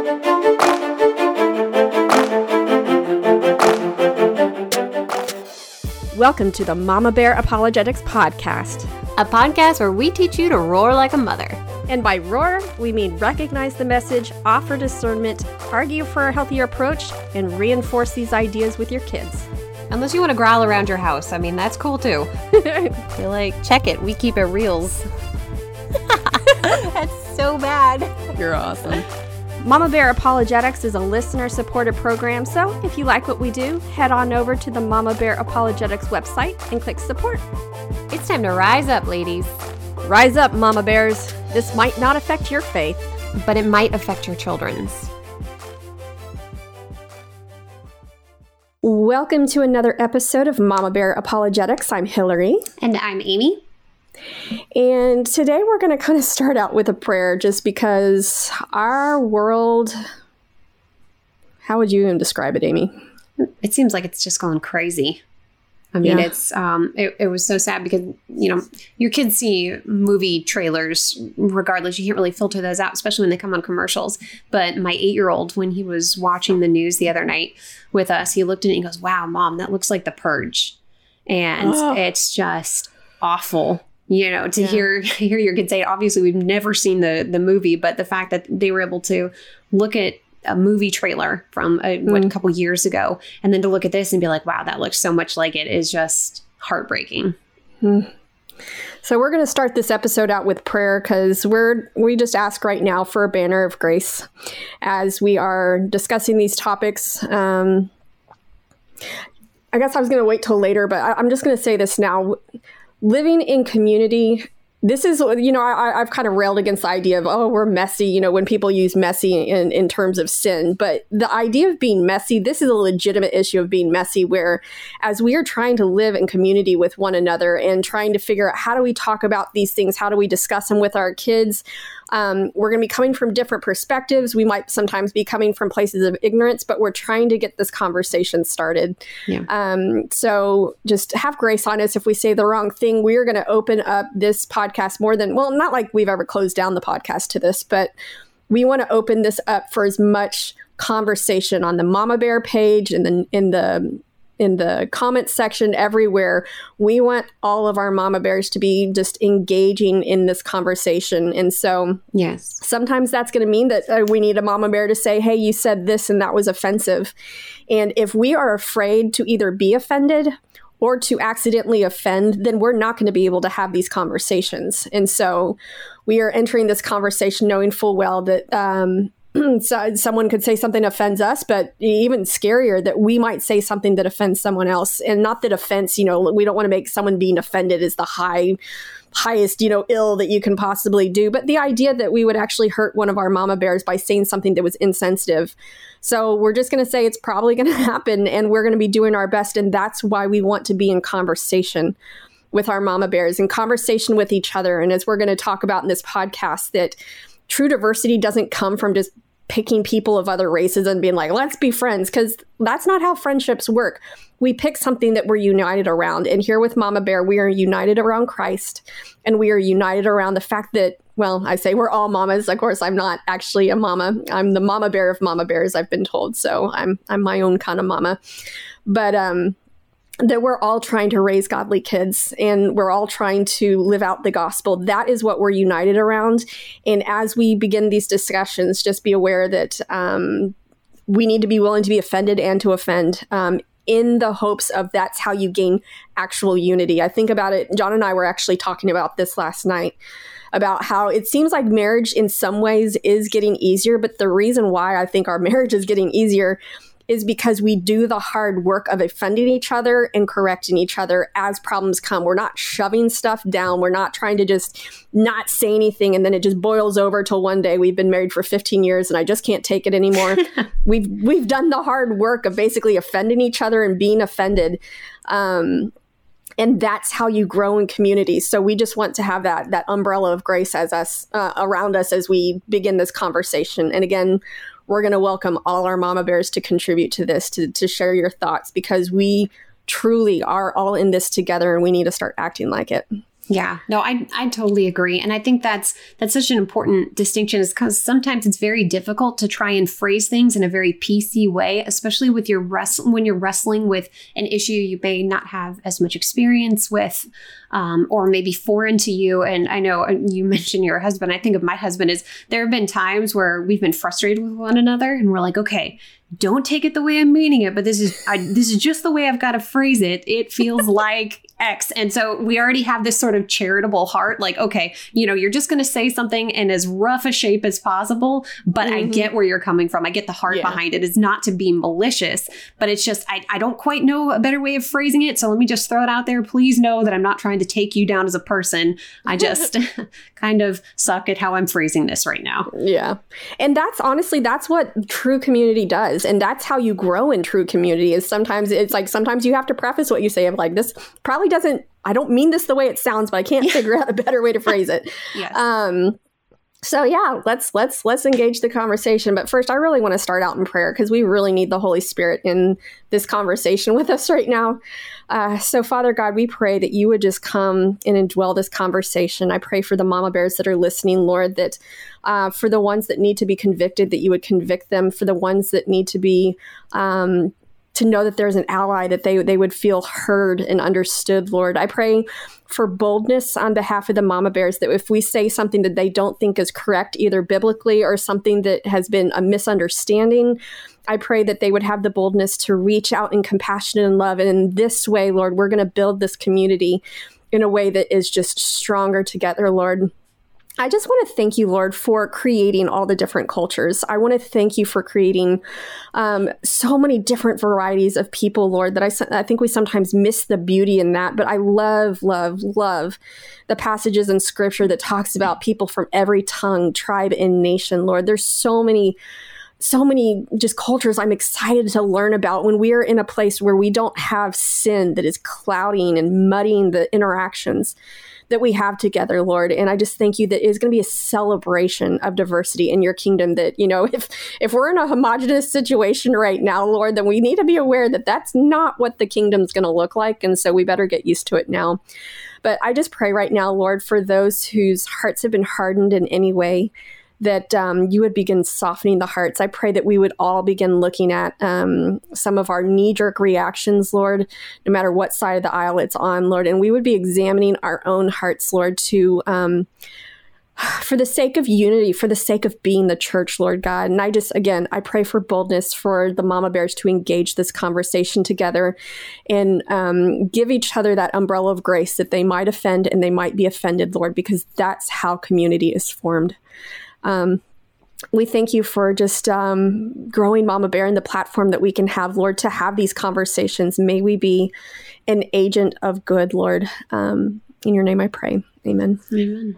Welcome to the Mama Bear Apologetics Podcast, a podcast where we teach you to roar like a mother. And by roar, we mean recognize the message, offer discernment, argue for a healthier approach, and reinforce these ideas with your kids. Unless you want to growl around your house. I mean, that's cool too. You're like, check it. We keep it reals. That's so bad. You're awesome. Mama Bear Apologetics is a listener-supported program, so if you like what we do, head on over to the Mama Bear Apologetics website and click support. It's time to rise up, ladies. Rise up, Mama Bears. This might not affect your faith, but it might affect your children's. Welcome to another episode of Mama Bear Apologetics. I'm Hillary. And I'm Amy. And today we're going to kind of start out with a prayer just because our world, how would you even describe it, Amy? It seems like it's just going crazy. I mean, it's it was so sad because, you know, your kids see movie trailers regardless. You can't really filter those out, especially when they come on commercials. But my 8-year-old, when he was watching the news the other night with us, he looked at it and he goes, "Wow, Mom, that looks like The Purge." And it's just awful. You know, to hear your kids say it. Obviously, we've never seen the movie, but the fact that they were able to look at a movie trailer from a couple years ago, and then to look at this and be like, wow, that looks so much like it, is just heartbreaking. So we're going to start this episode out with prayer because we just ask right now for a banner of grace as we are discussing these topics. I guess I was going to wait till later, but I'm just going to say this now. Living in community, this is, you know, I've kind of railed against the idea of, we're messy, you know, when people use messy in terms of sin. But the idea of being messy, this is a legitimate issue of being messy, where as we are trying to live in community with one another and trying to figure out how do we talk about these things, how do we discuss them with our kids, we're going to be coming from different perspectives. We might sometimes be coming from places of ignorance, but we're trying to get this conversation started. Yeah. So just have grace on us if we say the wrong thing. We are going to open up this podcast more than, well, not like we've ever closed down the podcast to this, but we want to open this up for as much conversation on the Mama Bear page and in the comments section everywhere. We want all of our Mama Bears to be just engaging in this conversation. And so yes, sometimes that's going to mean that we need a Mama Bear to say, hey, you said this and that was offensive. And if we are afraid to either be offended or to accidentally offend, then we're not going to be able to have these conversations. And so we are entering this conversation knowing full well that so someone could say something that offends us, but even scarier, that we might say something that offends someone else. And not that offense, you know, we don't want to make someone being offended is the highest, you know, ill that you can possibly do. But the idea that we would actually hurt one of our Mama Bears by saying something that was insensitive. So we're just going to say it's probably going to happen, and we're going to be doing our best. And that's why we want to be in conversation with our Mama Bears, in conversation with each other. And as we're going to talk about in this podcast, that true diversity doesn't come from just picking people of other races and being like, let's be friends, because that's not how friendships work. We pick something that we're united around. And here with Mama Bear, we are united around Christ, and we are united around the fact that, well, I say we're all mamas. Of course, I'm not actually a mama. I'm the Mama Bear of Mama Bears, I've been told. So I'm my own kind of mama. But that we're all trying to raise godly kids, and we're all trying to live out the gospel. That is what we're united around. And as we begin these discussions, just be aware that we need to be willing to be offended and to offend in the hopes of that's how you gain actual unity. I think about it. John and I were actually talking about this last night, about how it seems like marriage in some ways is getting easier. But the reason why I think our marriage is getting easier is because we do the hard work of offending each other and correcting each other as problems come. We're not shoving stuff down. We're not trying to just not say anything and then it just boils over till one day we've been married for 15 years and I just can't take it anymore. We've done the hard work of basically offending each other and being offended. And that's how you grow in community. So we just want to have that umbrella of grace as us around us as we begin this conversation. And again, we're going to welcome all our Mama Bears to contribute to this, to share your thoughts, because we truly are all in this together and we need to start acting like it. Yeah, no, I totally agree. And I think that's such an important distinction, is because sometimes it's very difficult to try and phrase things in a very PC way, especially with when you're wrestling with an issue you may not have as much experience with, or maybe foreign to you. And I know you mentioned your husband. I think of my husband as there have been times where we've been frustrated with one another and we're like, okay, don't take it the way I'm meaning it, but this is just the way I've got to phrase it. It feels like X. And so we already have this sort of charitable heart, like, okay, you're just going to say something in as rough a shape as possible, but I get where you're coming from. I get the heart behind it. It's not to be malicious, but it's just, I don't quite know a better way of phrasing it. So let me just throw it out there. Please know that I'm not trying to take you down as a person. I just kind of suck at how I'm phrasing this right now. Yeah. And that's what true community does. And that's how you grow in true community, is sometimes you have to preface what you say of like, this probably I don't mean this the way it sounds, but I can't figure out a better way to phrase it. Yes. So yeah, let's engage the conversation. But first, I really want to start out in prayer, because we really need the Holy Spirit in this conversation with us right now. So Father God, we pray that you would just come and indwell this conversation. I pray for the mama bears that are listening, Lord, that for the ones that need to be convicted, that you would convict them. For the ones that need to be to know that there's an ally, that they would feel heard and understood, Lord. I pray for boldness on behalf of the mama bears, that if we say something that they don't think is correct, either biblically or something that has been a misunderstanding, I pray that they would have the boldness to reach out in compassion and love. And in this way, Lord, we're going to build this community in a way that is just stronger together, Lord. I just want to thank you, Lord, for creating all the different cultures. I want to thank you for creating so many different varieties of people, Lord, that I think we sometimes miss the beauty in that. But I love, love, love the passages in Scripture that talks about people from every tongue, tribe, and nation, Lord. There's so many just cultures I'm excited to learn about when we're in a place where we don't have sin that is clouding and muddying the interactions that we have together, Lord. And I just thank you that it's going to be a celebration of diversity in your kingdom, that, if we're in a homogenous situation right now, Lord, then we need to be aware that that's not what the kingdom's going to look like. And so we better get used to it now. But I just pray right now, Lord, for those whose hearts have been hardened in any way, that you would begin softening the hearts. I pray that we would all begin looking at some of our knee-jerk reactions, Lord, no matter what side of the aisle it's on, Lord, and we would be examining our own hearts, Lord, to for the sake of unity, for the sake of being the church, Lord God. And I pray for boldness for the mama bears to engage this conversation together and give each other that umbrella of grace, that they might offend and they might be offended, Lord, because that's how community is formed. We thank you for just growing Mama Bear and the platform that we can have, Lord, to have these conversations. May we be an agent of good, Lord. In your name I pray. Amen. Amen.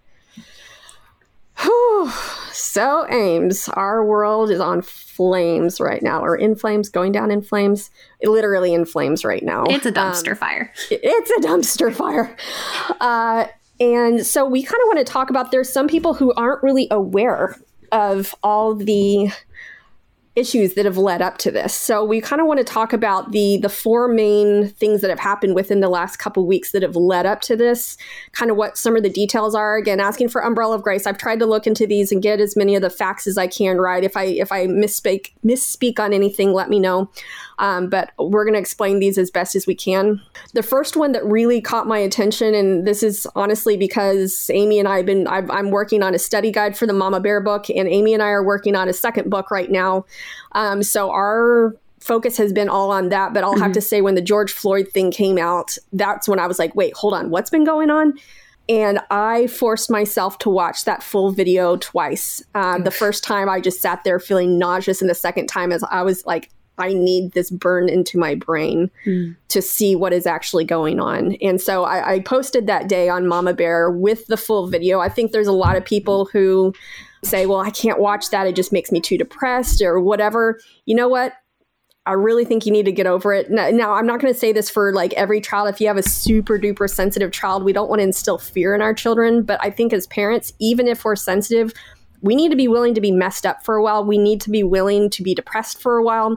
Whew. So, Ames, our world is on flames right now, or in flames, going down in flames, literally in flames right now. It's a dumpster fire. It's a dumpster fire. And so we kind of want to talk about, there's some people who aren't really aware of all the issues that have led up to this. So we kind of want to talk about the four main things that have happened within the last couple of weeks that have led up to this, kind of what some of the details are. Again, asking for umbrella of grace. I've tried to look into these and get as many of the facts as I can right. If I misspeak on anything, let me know. But we're going to explain these as best as we can. The first one that really caught my attention, and this is honestly because Amy and I'm working on a study guide for the Mama Bear book, and Amy and I are working on a second book right now. So our focus has been all on that. But I'll have to say, when the George Floyd thing came out, that's when I was like, wait, hold on, what's been going on? And I forced myself to watch that full video twice. The first time I just sat there feeling nauseous, and the second time as I was like, I need this burned into my brain to see what is actually going on. And so I posted that day on Mama Bear with the full video. I think there's a lot of people who say, well, I can't watch that. It just makes me too depressed or whatever. You know what? I really think you need to get over it. Now, I'm not going to say this for like every child. If you have a super duper sensitive child, we don't want to instill fear in our children. But I think as parents, even if we're sensitive, we need to be willing to be messed up for a while. We need to be willing to be depressed for a while.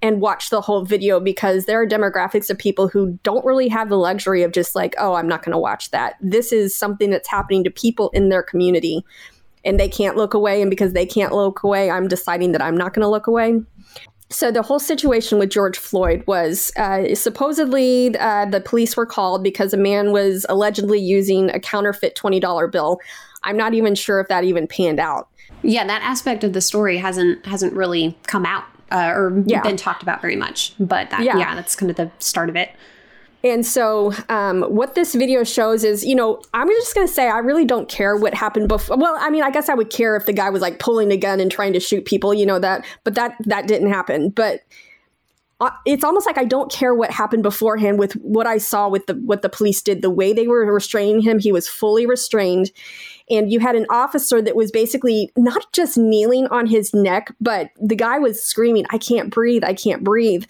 and watch the whole video, because there are demographics of people who don't really have the luxury of just like, oh, I'm not going to watch that. This is something that's happening to people in their community and they can't look away. And because they can't look away, I'm deciding that I'm not going to look away. So the whole situation with George Floyd was supposedly the police were called because a man was allegedly using a counterfeit $20 bill. I'm not even sure if that even panned out. Yeah, that aspect of the story hasn't really come out or been talked about very much. But that's kind of the start of it. And so what this video shows is, you know, I'm just going to say I really don't care what happened before. Well, I mean, I guess I would care if the guy was like pulling a gun and trying to shoot people, you know, that didn't happen. But it's almost like I don't care what happened beforehand with what I saw with what the police did. The way they were restraining him, he was fully restrained. And you had an officer that was basically not just kneeling on his neck, but the guy was screaming, I can't breathe. I can't breathe.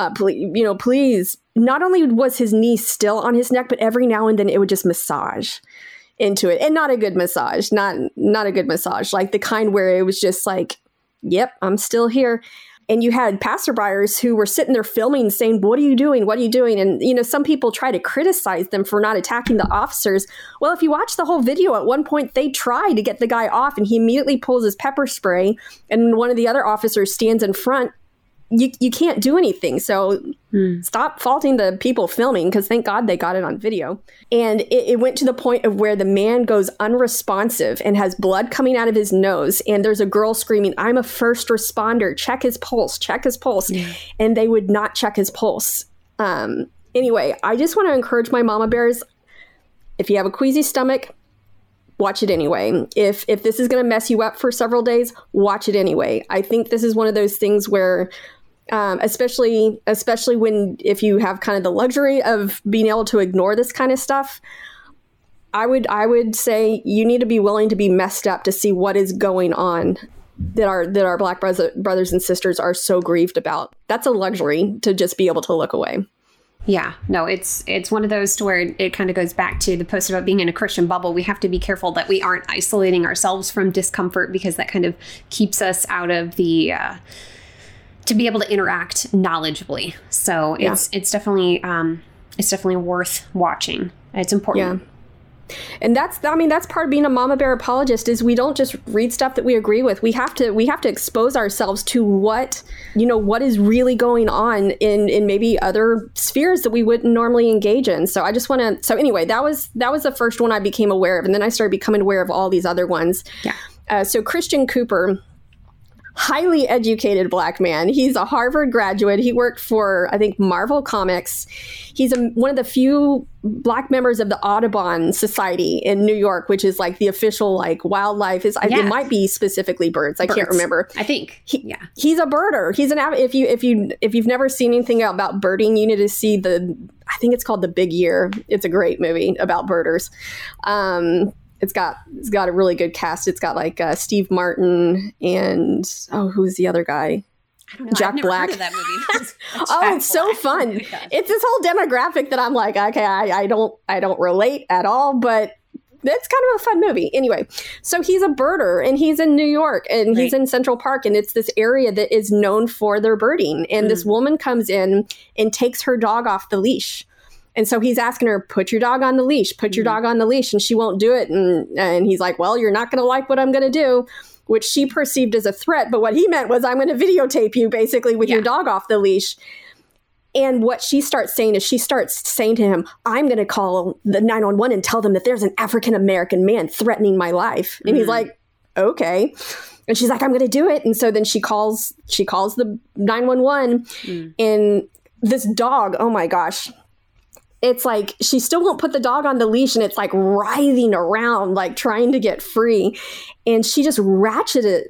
Please. Not only was his knee still on his neck, but every now and then it would just massage into it. And not a good massage, not a good massage, like the kind where it was just like, yep, I'm still here. And you had passerbyers who were sitting there filming saying, what are you doing? What are you doing? And, you know, some people try to criticize them for not attacking the officers. Well, if you watch the whole video, at one point they try to get the guy off and he immediately pulls his pepper spray and one of the other officers stands in front. You can't do anything. So stop faulting the people filming, because thank God they got it on video. And it went to the point of where the man goes unresponsive and has blood coming out of his nose. And there's a girl screaming, I'm a first responder. Check his pulse. Check his pulse. Yeah. And they would not check his pulse. Anyway, I just want to encourage my mama bears. If you have a queasy stomach, watch it anyway. If this is going to mess you up for several days, watch it anyway. I think this is one of those things where, especially if you have kind of the luxury of being able to ignore this kind of stuff, I would say you need to be willing to be messed up to see what is going on that our Black brothers and sisters are so grieved about. That's a luxury, to just be able to look away. Yeah, no, it's one of those to where it kind of goes back to the post about being in a Christian bubble. We have to be careful that we aren't isolating ourselves from discomfort, because that kind of keeps us out of the to be able to interact knowledgeably. So it's definitely worth watching. It's important. Yeah. And that's part of being a mama bear apologist, is we don't just read stuff that we agree with. We have to expose ourselves to what is really going on in maybe other spheres that we wouldn't normally engage in. So I just want to, so anyway, that was the first one I became aware of. And then I started becoming aware of all these other ones. Yeah. So Christian Cooper, highly educated Black man. He's a Harvard graduate. He worked for, I think, Marvel Comics. He's one of the few Black members of the Audubon Society in New York, which is like the official like wildlife. It might be specifically birds. I can't remember. I think. He's a birder. He's an if you've never seen anything about birding, you need to see I think it's called The Big Year. It's a great movie about birders. It's got a really good cast. It's got like Steve Martin and who's the other guy? I don't know. Jack I've never Black. heard of that movie. It's so fun. It's this whole demographic that I'm like, okay, I don't relate at all, but it's kind of a fun movie. Anyway, so he's a birder and he's in New York and he's in Central Park, and it's this area that is known for their birding. And this woman comes in and takes her dog off the leash. And so he's asking her, put your dog on the leash, put your dog on the leash. And she won't do it. And he's like, well, you're not going to like what I'm going to do, which she perceived as a threat. But what he meant was, I'm going to videotape you basically with your dog off the leash. And what she starts saying is, she starts saying to him, I'm going to call the 911 and tell them that there's an African-American man threatening my life. And he's like, okay. And she's like, I'm going to do it. And so then she calls the 911 and this dog, oh my gosh. It's like she still won't put the dog on the leash, and it's like writhing around, like trying to get free. And she just ratchets.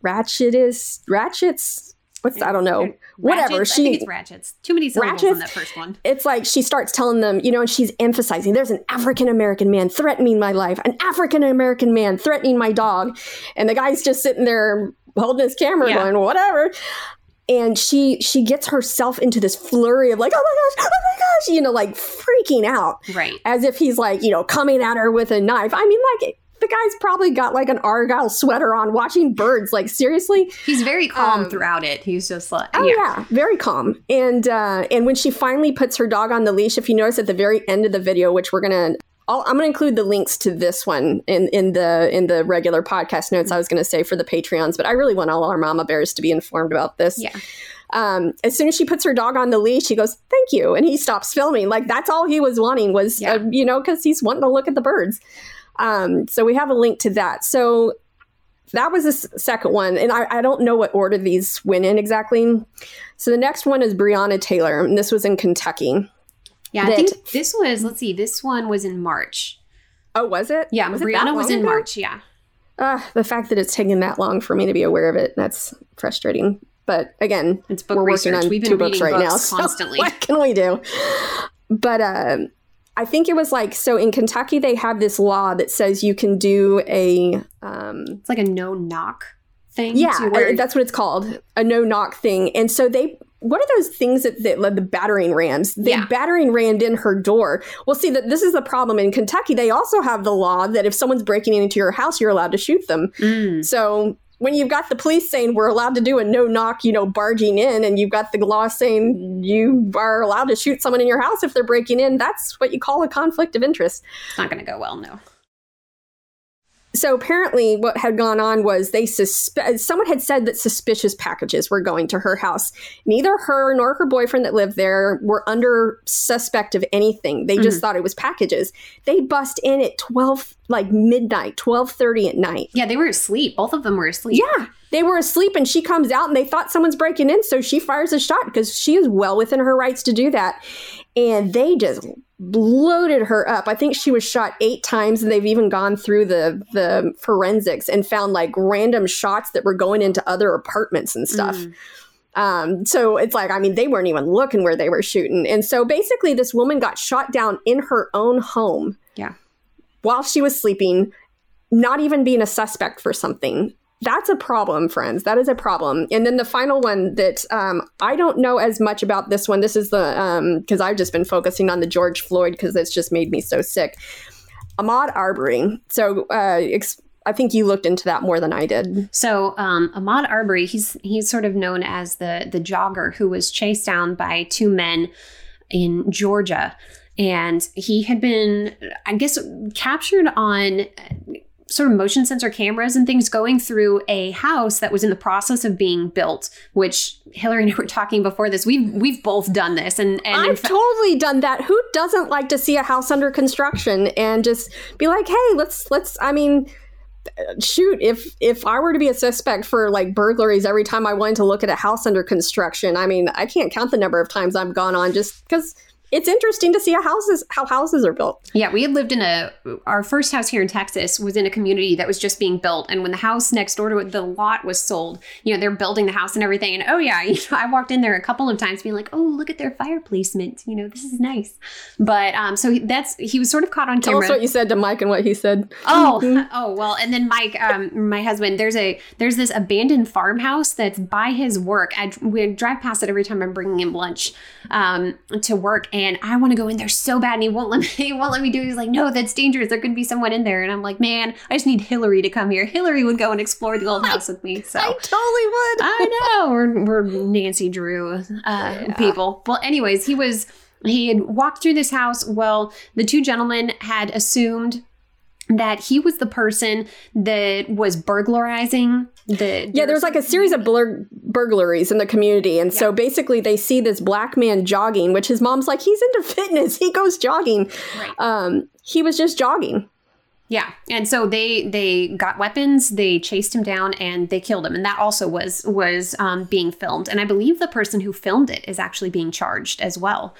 I don't know. Whatever. I think it's ratchets. Too many syllables on that first one. It's like she starts telling them, and she's emphasizing, there's an African-American man threatening my life, an African-American man threatening my dog. And the guy's just sitting there holding his camera going, whatever. And she gets herself into this flurry of like, oh my gosh, like freaking out. Right. As if he's like, coming at her with a knife. I mean, like, the guy's probably got like an Argyle sweater on watching birds. Like, seriously? He's very calm throughout it. He's just like, yeah, very calm. And when she finally puts her dog on the leash, if you notice at the very end of the video, which I'm going to include the links to this one in the regular podcast notes, I was going to say, for the Patreons, but I really want all our mama bears to be informed about this. Yeah. As soon as she puts her dog on the leash, he goes, "Thank you." And he stops filming. Like, that's all he was wanting was, because he's wanting to look at the birds. So we have a link to that. So that was the second one. And I don't know what order these went in exactly. So the next one is Breonna Taylor. And this was in Kentucky. Yeah, I think this was, this one was in March. Oh, was it? Yeah, Breonna was in March, yeah. The fact that it's taken that long for me to be aware of it, that's frustrating. But again, it's book we're research. working on We've been 2 books right now. Constantly. So what can we do? But I think it was so in Kentucky, they have this law that says you can do a... it's like a no-knock thing? Yeah, that's what it's called. A no-knock thing. And so what are those things that the battering rams? They battering rammed in her door. Well, see, this is the problem. In Kentucky, they also have the law that if someone's breaking into your house, you're allowed to shoot them. So when you've got the police saying we're allowed to do a no-knock, barging in, and you've got the law saying you are allowed to shoot someone in your house if they're breaking in, that's what you call a conflict of interest. It's not going to go well, no. So apparently what had gone on was someone had said that suspicious packages were going to her house. Neither her nor her boyfriend that lived there were under suspect of anything. They just thought it was packages. They bust in at midnight, 12:30 at night. Yeah, they were asleep. Both of them were asleep. Yeah, they were asleep, and she comes out and they thought someone's breaking in. So she fires a shot because she is well within her rights to do that. And they just loaded her up. I think she was shot 8 times, and they've even gone through the forensics and found random shots that were going into other apartments and stuff. So it's they weren't even looking where they were shooting. And so basically this woman got shot down in her own home. Yeah. While she was sleeping, not even being a suspect for something. That's a problem, friends. That is a problem. And then the final one that I don't know as much about this one. This is because I've just been focusing on the George Floyd because it's just made me so sick. Ahmaud Arbery. So I think you looked into that more than I did. So Ahmaud Arbery, he's sort of known as the jogger who was chased down by 2 men in Georgia. And he had been, I guess, captured on sort of motion sensor cameras and things going through a house that was in the process of being built, which Hillary and I were talking before this. We've both done this. And I've totally done that. Who doesn't like to see a house under construction and just be like, hey, let's, shoot, if I were to be a suspect for burglaries every time I wanted to look at a house under construction, I can't count the number of times I've gone on just because it's interesting to see how houses are built. Yeah, we had lived in our first house here in Texas was in a community that was just being built. And when the house next door to it, the lot was sold, they're building the house and everything. And I walked in there a couple of times being like, oh, look at their fire placement. This is nice. But so he was sort of caught on camera. Tell us what you said to Mike and what he said. Oh, well. And then Mike, my husband, there's this abandoned farmhouse that's by his work. We drive past it every time I'm bringing him lunch to work. And I want to go in there so bad, and he won't let me do it. He's like, no, that's dangerous. There could be someone in there. And I'm like, man, I just need Hillary to come here. Hillary would go and explore the old house with me. So I totally would. I know. We're Nancy Drew people. Well, anyways, he had walked through this house. Well, the 2 gentlemen had assumed that he was the person that was burglarizing there's a series of burglaries in the community. And so basically they see this black man jogging, which his mom's like, he's into fitness. He goes jogging. Right. He was just jogging. Yeah. And so they got weapons, they chased him down, and they killed him. And that also was being filmed. And I believe the person who filmed it is actually being charged as well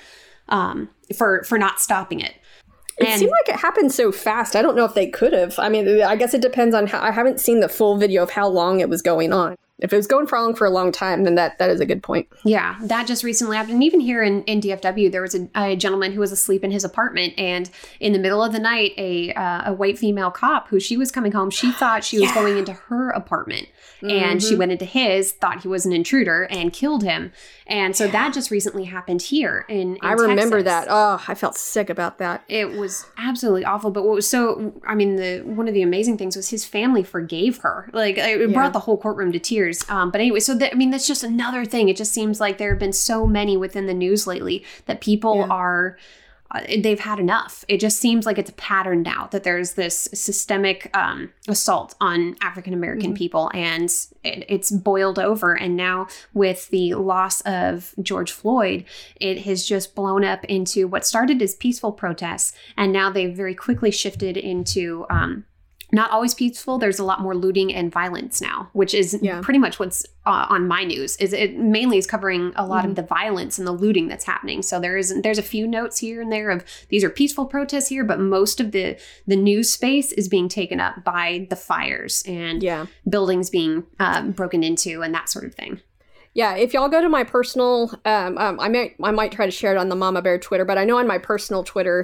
for not stopping it. It seemed like it happened so fast. I don't know if they could have. I guess it depends on how. I haven't seen the full video of how long it was going on. If it was going on for a long time, then that is a good point. Yeah, that just recently happened. And even here in DFW, there was a gentleman who was asleep in his apartment, and in the middle of the night, a white female cop who she was coming home, she thought she was going into her apartment, and she went into his, thought he was an intruder, and killed him. And so that just recently happened here in I remember Texas. that. Oh, I felt sick about that. It was absolutely awful. But what was one of the amazing things was his family forgave her. Like, it brought the whole courtroom to tears. But anyway, so that's just another thing. It just seems like there have been so many within the news lately that people are, they've had enough. It just seems like it's a pattern now that there's this systemic assault on African-American people, and it's boiled over. And now with the loss of George Floyd, it has just blown up into what started as peaceful protests. And now they've very quickly shifted into not always peaceful. There's a lot more looting and violence now, which is pretty much what's on my news. It mainly is covering a lot of the violence and the looting that's happening. So there's a few notes here and there of these are peaceful protests here, but most of the news space is being taken up by the fires and buildings being broken into and that sort of thing. Yeah, if y'all go to my personal, I might try to share it on the Mama Bear Twitter, but I know on my personal Twitter,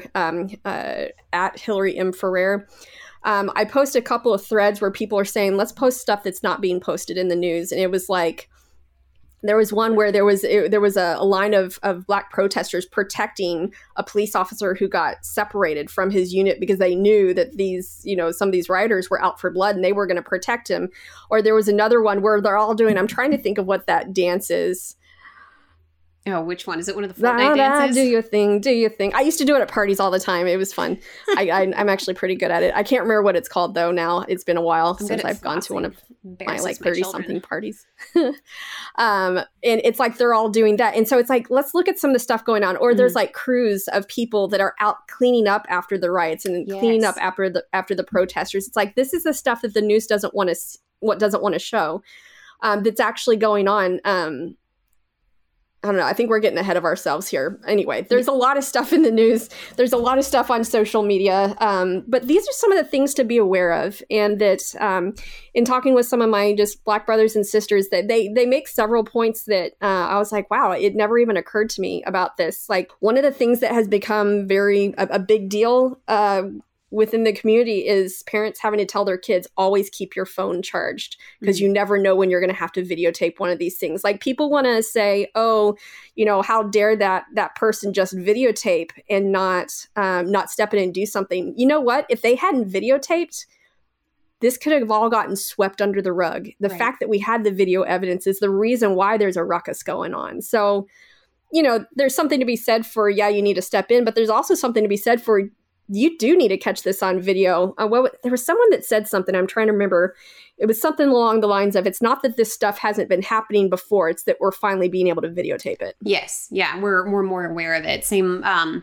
at Hillary M. Ferrer, I post a couple of threads where people are saying, let's post stuff that's not being posted in the news. And it was like, there was one where there was a line of Black protesters protecting a police officer who got separated from his unit because they knew that these, some of these rioters were out for blood and they were going to protect him. Or there was another one where they're all doing, I'm trying to think of what that dance is. Oh, which one? Is it one of the Fortnite dances? Do your thing. I used to do it at parties all the time. It was fun. I'm actually pretty good at it. I can't remember what it's called, though, now. It's been a while since I've gone to one of my 30-something parties. And it's like they're all doing that. And so it's like, let's look at some of the stuff going on. Or there's like crews of people that are out cleaning up after the riots and cleaning up after the protesters. It's like, this is the stuff that the news doesn't want to show that's actually going on. I don't know. I think we're getting ahead of ourselves here. Anyway, there's a lot of stuff in the news. There's a lot of stuff on social media. But these are some of the things to be aware of. And that in talking with some of my just Black brothers and sisters, that they make several points that I was like, wow, it never even occurred to me about this. Like, one of the things that has become a big deal within the community is parents having to tell their kids, always keep your phone charged, because you never know when you're going to have to videotape one of these things. Like, people want to say, oh, how dare that person just videotape and not step in and do something. You know what? If they hadn't videotaped, this could have all gotten swept under the rug. The fact that we had the video evidence is the reason why there's a ruckus going on. So, there's something to be said for, you need to step in, but there's also something to be said for, you do need to catch this on video. There was someone that said something, I'm trying to remember. It was something along the lines of, it's not that this stuff hasn't been happening before, it's that we're finally being able to videotape it. Yes. Yeah. We're more aware of it. Same.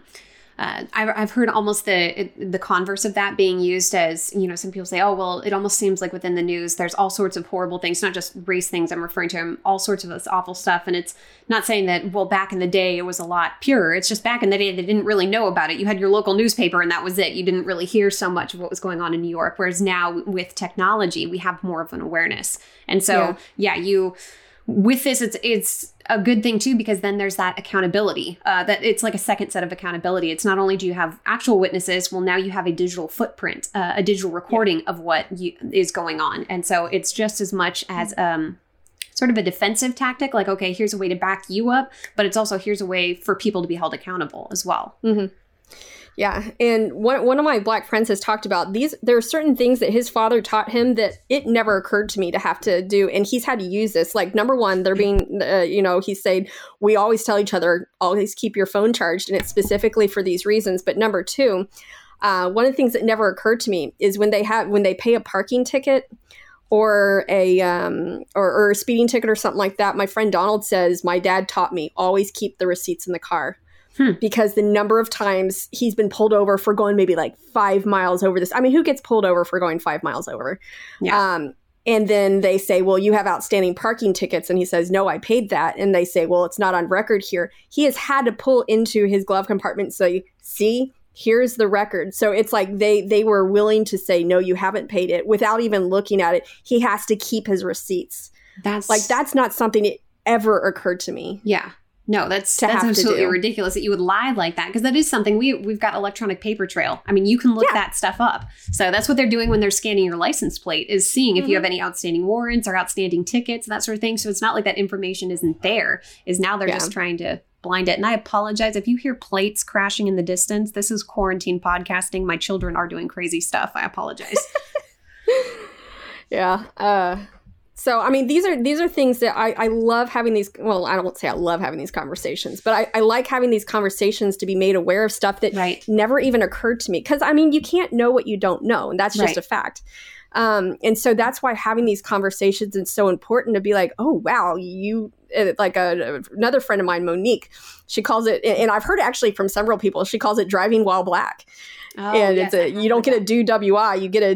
I've heard almost the converse of that being used as, some people say, oh, well, it almost seems like within the news, there's all sorts of horrible things, not just race things I'm referring to, all sorts of this awful stuff. And it's not saying that, well, back in the day, it was a lot purer. It's just back in the day, they didn't really know about it. You had your local newspaper and that was it. You didn't really hear so much of what was going on in New York. Whereas now with technology, we have more of an awareness. And so, with this, it's a good thing too, because then there's that accountability, that it's like a second set of accountability. It's not only do you have actual witnesses, well, now you have a digital footprint, a digital recording of what is going on. And so it's just as much as sort of a defensive tactic, like, okay, here's a way to back you up, but it's also, here's a way for people to be held accountable as well. Mm-hmm. Yeah. And one of my Black friends has talked about there are certain things that his father taught him that it never occurred to me to have to do. And he's had to use this. Like, number one, they're being, he's saying, we always tell each other, always keep your phone charged. And it's specifically for these reasons. But number two, one of the things that never occurred to me is when they pay a parking ticket or or a speeding ticket or something like that, my friend Donald says, my dad taught me, always keep the receipts in the car. Because the number of times he's been pulled over for going maybe like 5 miles over this. I mean, who gets pulled over for going 5 miles over? Yeah. And then they say, well, you have outstanding parking tickets. And he says, no, I paid that. And they say, well, it's not on record here. He has had to pull into his glove compartment and say, see, here's the record. So it's like they were willing to say, no, you haven't paid it without even looking at it. He has to keep his receipts. That's not something that ever occurred to me. Yeah. No, that's absolutely ridiculous that you would lie like that, because that is something we've got electronic paper trail. I mean, you can look that stuff up. So that's what they're doing when they're scanning your license plate, is seeing if you have any outstanding warrants or outstanding tickets, that sort of thing. So it's not like that information isn't there. Is now they're just trying to blind it. And I apologize if you hear plates crashing in the distance. This is quarantine podcasting. My children are doing crazy stuff. I apologize. Yeah. So, I mean, these are things that I love having these. Well, I don't say I love having these conversations, but I like having these conversations to be made aware of stuff that never even occurred to me. Because, I mean, you can't know what you don't know. And that's just a fact. And so that's why having these conversations is so important, to be like, oh, wow, another friend of mine, Monique, she calls it, and I've heard actually from several people, she calls it driving while black. Oh, and yes, you don't get a DWI, you get a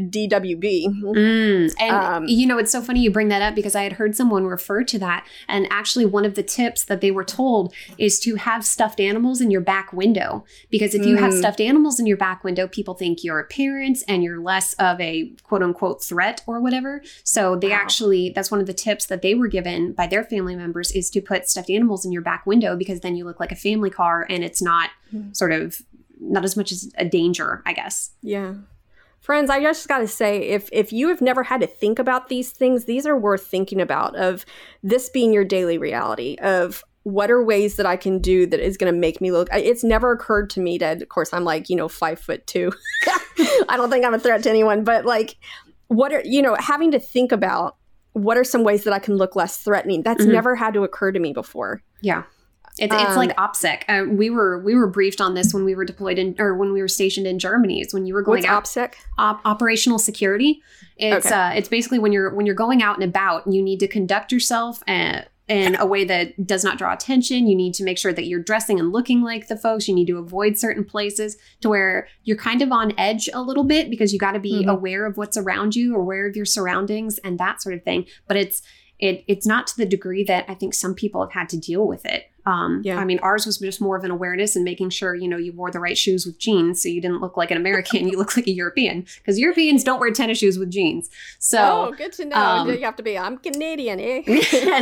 DWB. And it's so funny you bring that up, because I had heard someone refer to that. And actually one of the tips that they were told is to have stuffed animals in your back window. Because if you have stuffed animals in your back window, people think you're a parent and you're less of a quote unquote threat or whatever. So they actually, that's one of the tips that they were given by their family members, is to put stuffed animals in your back window, because then you look like a family car and it's not sort of, not as much as a danger, I guess. Yeah. Friends, I just got to say, if you have never had to think about these things, these are worth thinking about, of this being your daily reality, of what are ways that I can do that is going to make me look. It's never occurred to me that, of course, I'm like, 5'2". I don't think I'm a threat to anyone, but like, what are, having to think about what are some ways that I can look less threatening. That's never had to occur to me before. Yeah. It's like OPSEC. We were briefed on this when we were deployed when we were stationed in Germany. It's when you were going out. What's OPSEC? Operational security. It's basically when you're going out and about, you need to conduct yourself in a way that does not draw attention. You need to make sure that you're dressing and looking like the folks. You need to avoid certain places to where you're kind of on edge a little bit, because you got to be aware of what's around you, aware of your surroundings and that sort of thing. But it's not to the degree that I think some people have had to deal with it. I mean, ours was just more of an awareness and making sure, you wore the right shoes with jeans, so you didn't look like an American, you look like a European, because Europeans don't wear tennis shoes with jeans. So, good to know. You have to be, I'm Canadian, eh?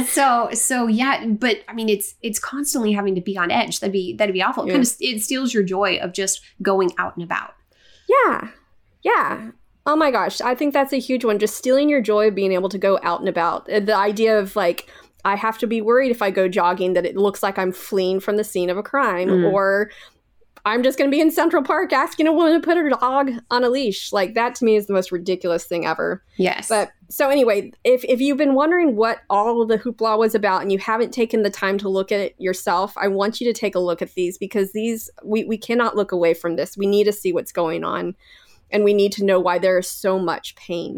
so yeah, but I mean, it's constantly having to be on edge. That'd be awful. Yeah. It steals your joy of just going out and about. Yeah. Yeah. Oh my gosh. I think that's a huge one. Just stealing your joy of being able to go out and about. The idea of like, I have to be worried if I go jogging that it looks like I'm fleeing from the scene of a crime, or I'm just going to be in Central Park asking a woman to put her dog on a leash. Like, that to me is the most ridiculous thing ever. Yes. But so anyway, if you've been wondering what all of the hoopla was about and you haven't taken the time to look at it yourself, I want you to take a look at these, because we cannot look away from this. We need to see what's going on, and we need to know why there is so much pain.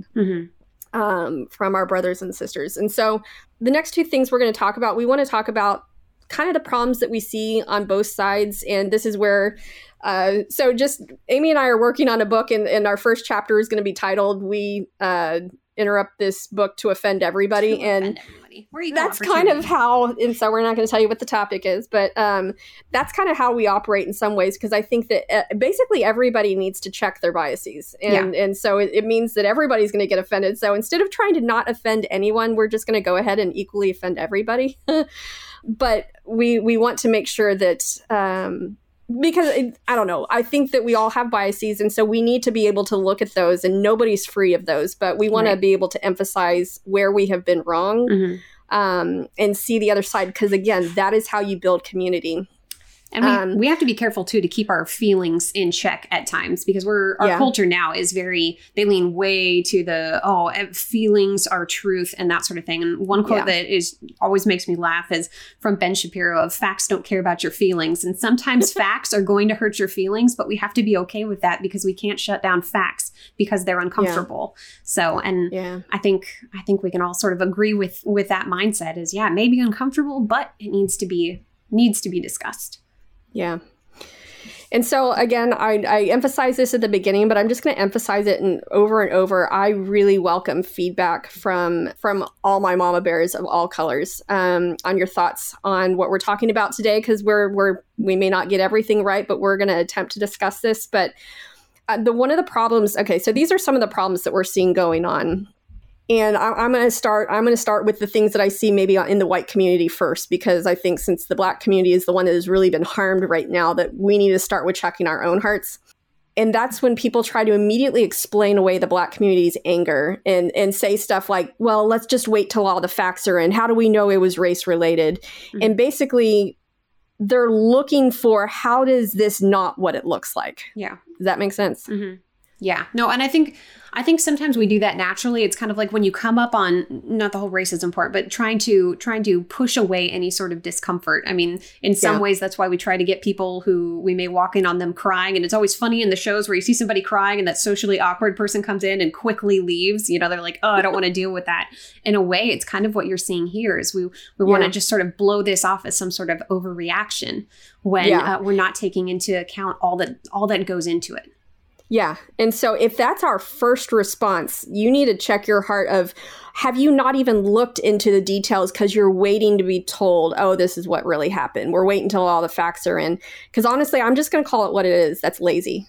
From our brothers and sisters. And so the next two things we're going to talk about, we want to talk about kind of the problems that we see on both sides. And this is where, so just Amy and I are working on a book, and our first chapter is going to be titled, We Interrupt This Book to Offend Everybody. That's kind of how, and so we're not going to tell you what the topic is, but that's kind of how we operate in some ways, because I think that basically everybody needs to check their biases. And so it means that everybody's going to get offended. So instead of trying to not offend anyone, we're just going to go ahead and equally offend everybody. But we want to make sure that, because I don't know, I think that we all have biases. And so we need to be able to look at those, and nobody's free of those, but we want to be able to emphasize where we have been wrong, and see the other side. Because again, that is how you build community. And we have to be careful, too, to keep our feelings in check at times, because our culture now is they lean way to the, feelings are truth and that sort of thing. And one quote that always makes me laugh is from Ben Shapiro of, facts don't care about your feelings. And sometimes facts are going to hurt your feelings, but we have to be okay with that, because we can't shut down facts because they're uncomfortable. So, I think we can all sort of agree with that mindset is, it may be uncomfortable, but it needs to be discussed. Yeah. And so, again, I emphasize this at the beginning, but I'm just going to emphasize it over and over. I really welcome feedback from all my mama bears of all colors on your thoughts on what we're talking about today, because we may not get everything right, but we're going to attempt to discuss this. But one of the problems, okay, so these are some of the problems that we're seeing going on. And I'm going to start with the things that I see maybe in the white community first, because I think since the Black community is the one that has really been harmed right now, that we need to start with checking our own hearts. And that's when people try to immediately explain away the Black community's anger and say stuff like, well, let's just wait till all the facts are in. How do we know it was race related? Mm-hmm. And basically, they're looking for, how does this not what it looks like? Yeah. Does that make sense? Mm-hmm. Yeah. No, and I think sometimes we do that naturally. It's kind of like when you come up on, not the whole racism part, but trying to push away any sort of discomfort. I mean, in some ways, that's why we try to get people who we may walk in on them crying. And it's always funny in the shows where you see somebody crying and that socially awkward person comes in and quickly leaves. You know, they're like, oh, I don't want to deal with that. In a way, it's kind of what you're seeing here is we want to just sort of blow this off as some sort of overreaction when we're not taking into account all that goes into it. Yeah. And so if that's our first response, you need to check your heart of, have you not even looked into the details because you're waiting to be told, oh, this is what really happened. We're waiting until all the facts are in. Because honestly, I'm just going to call it what it is. That's lazy.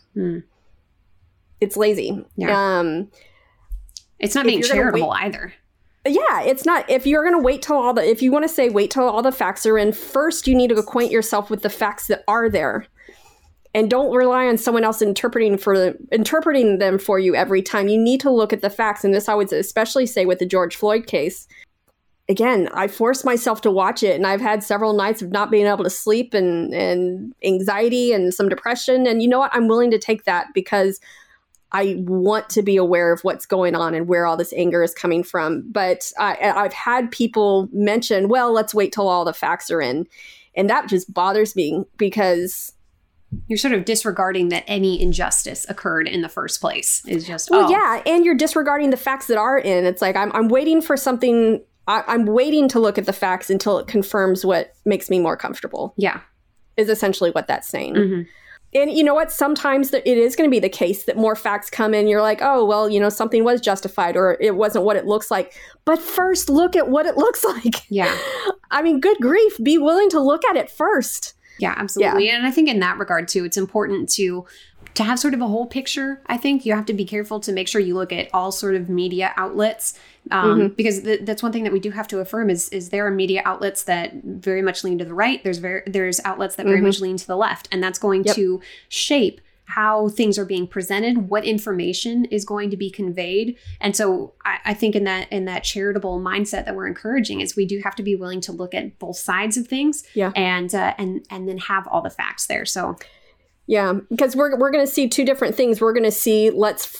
It's lazy. Yeah. It's not being charitable either. Yeah, it's not. If you're going to wait till if you want to say wait till all the facts are in, first you need to acquaint yourself with the facts that are there. And don't rely on someone else interpreting them for you every time. You need to look at the facts. And this I would especially say with the George Floyd case. Again, I forced myself to watch it, and I've had several nights of not being able to sleep and anxiety and some depression. And you know what? I'm willing to take that because I want to be aware of what's going on and where all this anger is coming from. But I've had people mention, well, let's wait till all the facts are in. And that just bothers me because you're sort of disregarding that any injustice occurred in the first place. Is just yeah, and you're disregarding the facts that are in. It's like I'm waiting for something. I'm waiting to look at the facts until it confirms what makes me more comfortable. Yeah, is essentially what that's saying. Mm-hmm. And you know what? Sometimes it is going to be the case that more facts come in. You're like, oh, well, you know, something was justified or it wasn't what it looks like. But first, look at what it looks like. Yeah, I mean, good grief, be willing to look at it first. Yeah, absolutely. Yeah. And I think in that regard, too, it's important to have sort of a whole picture. I think you have to be careful to make sure you look at all sort of media outlets, because that's one thing that we do have to affirm is there are media outlets that very much lean to the right. There's outlets that very much lean to the left. And that's going to shape how things are being presented, what information is going to be conveyed. And so I think in that charitable mindset that we're encouraging is we do have to be willing to look at both sides of things and then have all the facts there. So yeah, because we're going to see two different things. We're going to see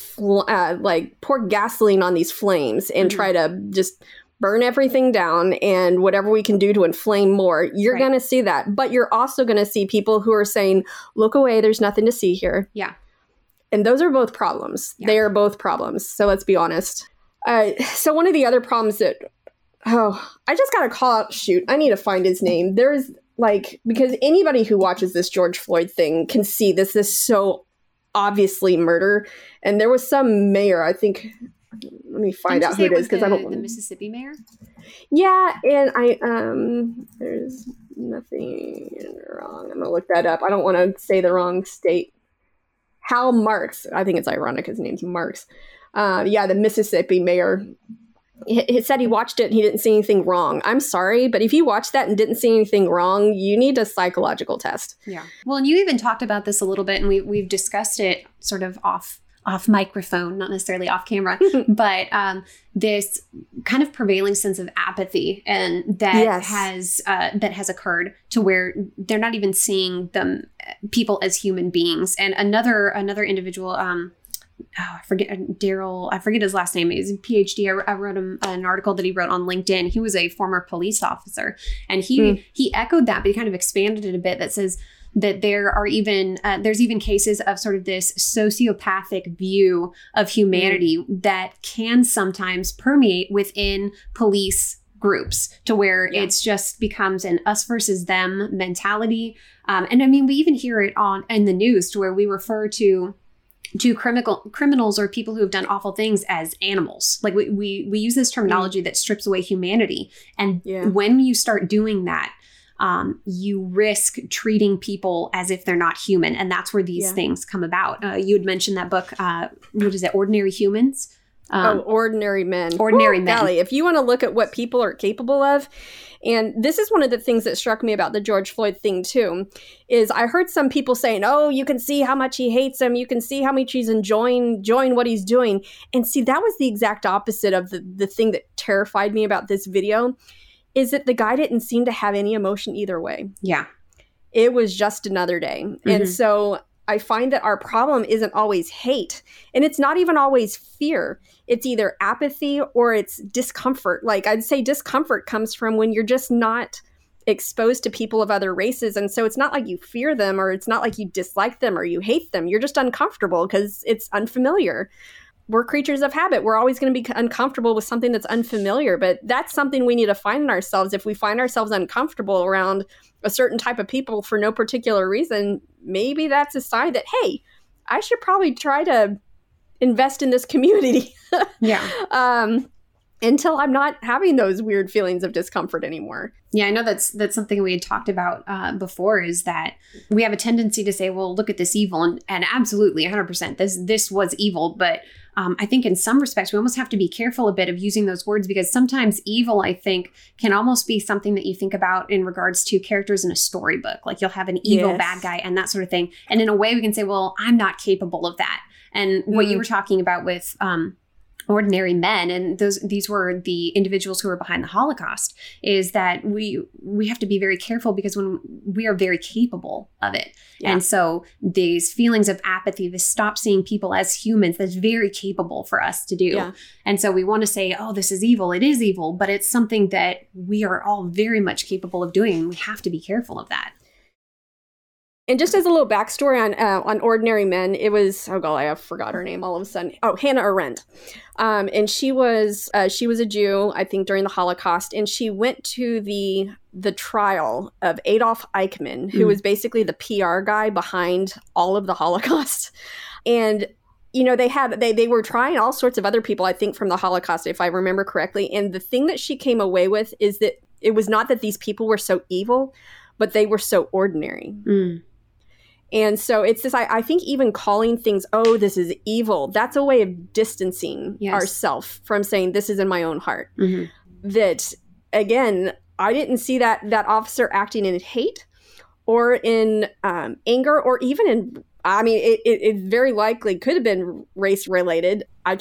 pour gasoline on these flames and try to just burn everything down and whatever we can do to inflame more. You're going to see that. But you're also going to see people who are saying, look away, there's nothing to see here. Yeah. And those are both problems. Yeah. They are both problems. So let's be honest. So one of the other problems that, I just got to call out, I need to find his name. There's because anybody who watches this George Floyd thing can see this is so obviously murder. And there was some mayor, I think, let me find out who it is because I don't. The Mississippi mayor. Yeah, and there's nothing wrong. I'm gonna look that up. I don't want to say the wrong state. Hal Marks. I think it's ironic his name's Marks. The Mississippi mayor. He said he watched it and he didn't see anything wrong. I'm sorry, but if you watched that and didn't see anything wrong, you need a psychological test. Yeah. Well, and you even talked about this a little bit, and we've discussed it sort of off microphone, not necessarily off camera, but this kind of prevailing sense of apathy and that has occurred to where they're not even seeing people as human beings. And another individual, I forget his last name. He's a PhD. I wrote him an article that he wrote on LinkedIn. He was a former police officer, and he echoed that, but he kind of expanded it a bit. That says that there are there's even cases of sort of this sociopathic view of humanity that can sometimes permeate within police groups to where it's just becomes an us versus them mentality. And I mean, we even hear it in the news to where we refer to criminals or people who have done awful things as animals. Like we use this terminology that strips away humanity. And when you start doing that, you risk treating people as if they're not human. And that's where these things come about. You had mentioned that book, what is it, Ordinary Humans? Ordinary Men. Ordinary Men. Golly, if you want to look at what people are capable of, and this is one of the things that struck me about the George Floyd thing too, is I heard some people saying, oh, you can see how much he hates him. You can see how much he's enjoying what he's doing. And see, that was the exact opposite of the thing that terrified me about this video, is that the guy didn't seem to have any emotion either way. Yeah. It was just another day. Mm-hmm. And so I find that our problem isn't always hate, and it's not even always fear. It's either apathy or it's discomfort. Like, I'd say discomfort comes from when you're just not exposed to people of other races. And so it's not like you fear them, or it's not like you dislike them or you hate them. You're just uncomfortable because it's unfamiliar. We're creatures of habit. We're always going to be uncomfortable with something that's unfamiliar, but that's something we need to find in ourselves. If we find ourselves uncomfortable around a certain type of people for no particular reason, maybe that's a sign that, hey, I should probably try to invest in this community. Yeah. Until I'm not having those weird feelings of discomfort anymore. Yeah, I know that's something we had talked about before, is that we have a tendency to say, well, look at this evil. And absolutely, 100%, this was evil. But I think in some respects, we almost have to be careful a bit of using those words, because sometimes evil, I think, can almost be something that you think about in regards to characters in a storybook. Like, you'll have an evil bad guy and that sort of thing. And in a way, we can say, well, I'm not capable of that. And what you were talking about with Ordinary Men, and these were the individuals who were behind the Holocaust, is that we have to be very careful, because when we are very capable of it. Yeah. And so these feelings of apathy, this stop seeing people as humans, that's very capable for us to do. Yeah. And so we want to say, oh, this is evil. It is evil, but it's something that we are all very much capable of doing. And we have to be careful of that. And just as a little backstory on Ordinary Men, it was, oh golly, I forgot her name all of a sudden. Oh, Hannah Arendt. And she was a Jew, I think, during the Holocaust. And she went to the trial of Adolf Eichmann, who was basically the PR guy behind all of the Holocaust. And, you know, they were trying all sorts of other people, I think, from the Holocaust, if I remember correctly. And the thing that she came away with is that it was not that these people were so evil, but they were so ordinary. Mm. And so it's this, I think even calling things, oh, this is evil, that's a way of distancing ourselves from saying this is in my own heart. Mm-hmm. That, again, I didn't see that officer acting in hate or in anger, or even in, I mean, it very likely could have been race related.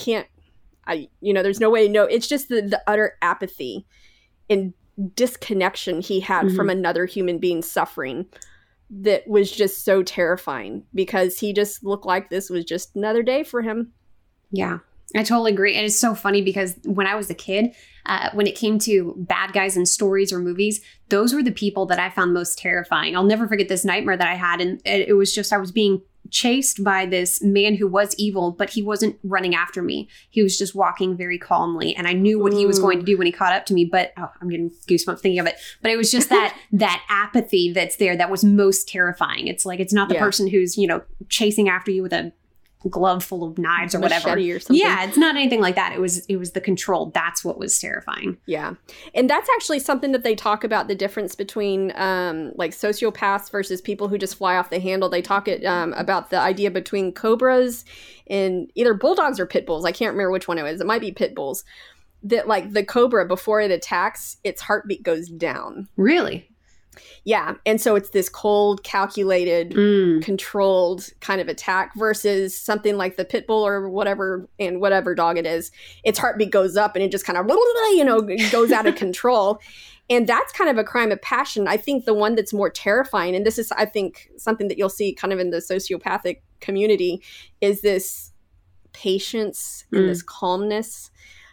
There's no way to know. It's just the utter apathy and disconnection he had from another human being suffering that was just so terrifying, because he just looked like this was just another day for him. Yeah, I totally agree. And it's so funny, because when I was a kid, when it came to bad guys in stories or movies, those were the people that I found most terrifying. I'll never forget this nightmare that I had. And it was just, I was being chased by this man who was evil, but he wasn't running after me. He was just walking very calmly. And I knew what he was going to do when he caught up to me. But I'm getting goosebumps thinking of it. But it was just that apathy that's there that was most terrifying. It's like, it's not the person who's, chasing after you with a glove full of knives or whatever. Or something. Yeah, it's not anything like that. It was the control. That's what was terrifying. Yeah. And that's actually something that they talk about, the difference between like sociopaths versus people who just fly off the handle. They talk about the idea between cobras and either bulldogs or pit bulls. I can't remember which one it was. It might be pit bulls. That, like, the cobra, before it attacks, its heartbeat goes down. Really? Yeah. And so it's this cold, calculated, controlled kind of attack, versus something like the pit bull or whatever dog it is. Its heartbeat goes up and it just kind of, goes out of control. And that's kind of a crime of passion. I think the one that's more terrifying, and this is, I think, something that you'll see kind of in the sociopathic community, is this patience and this calmness.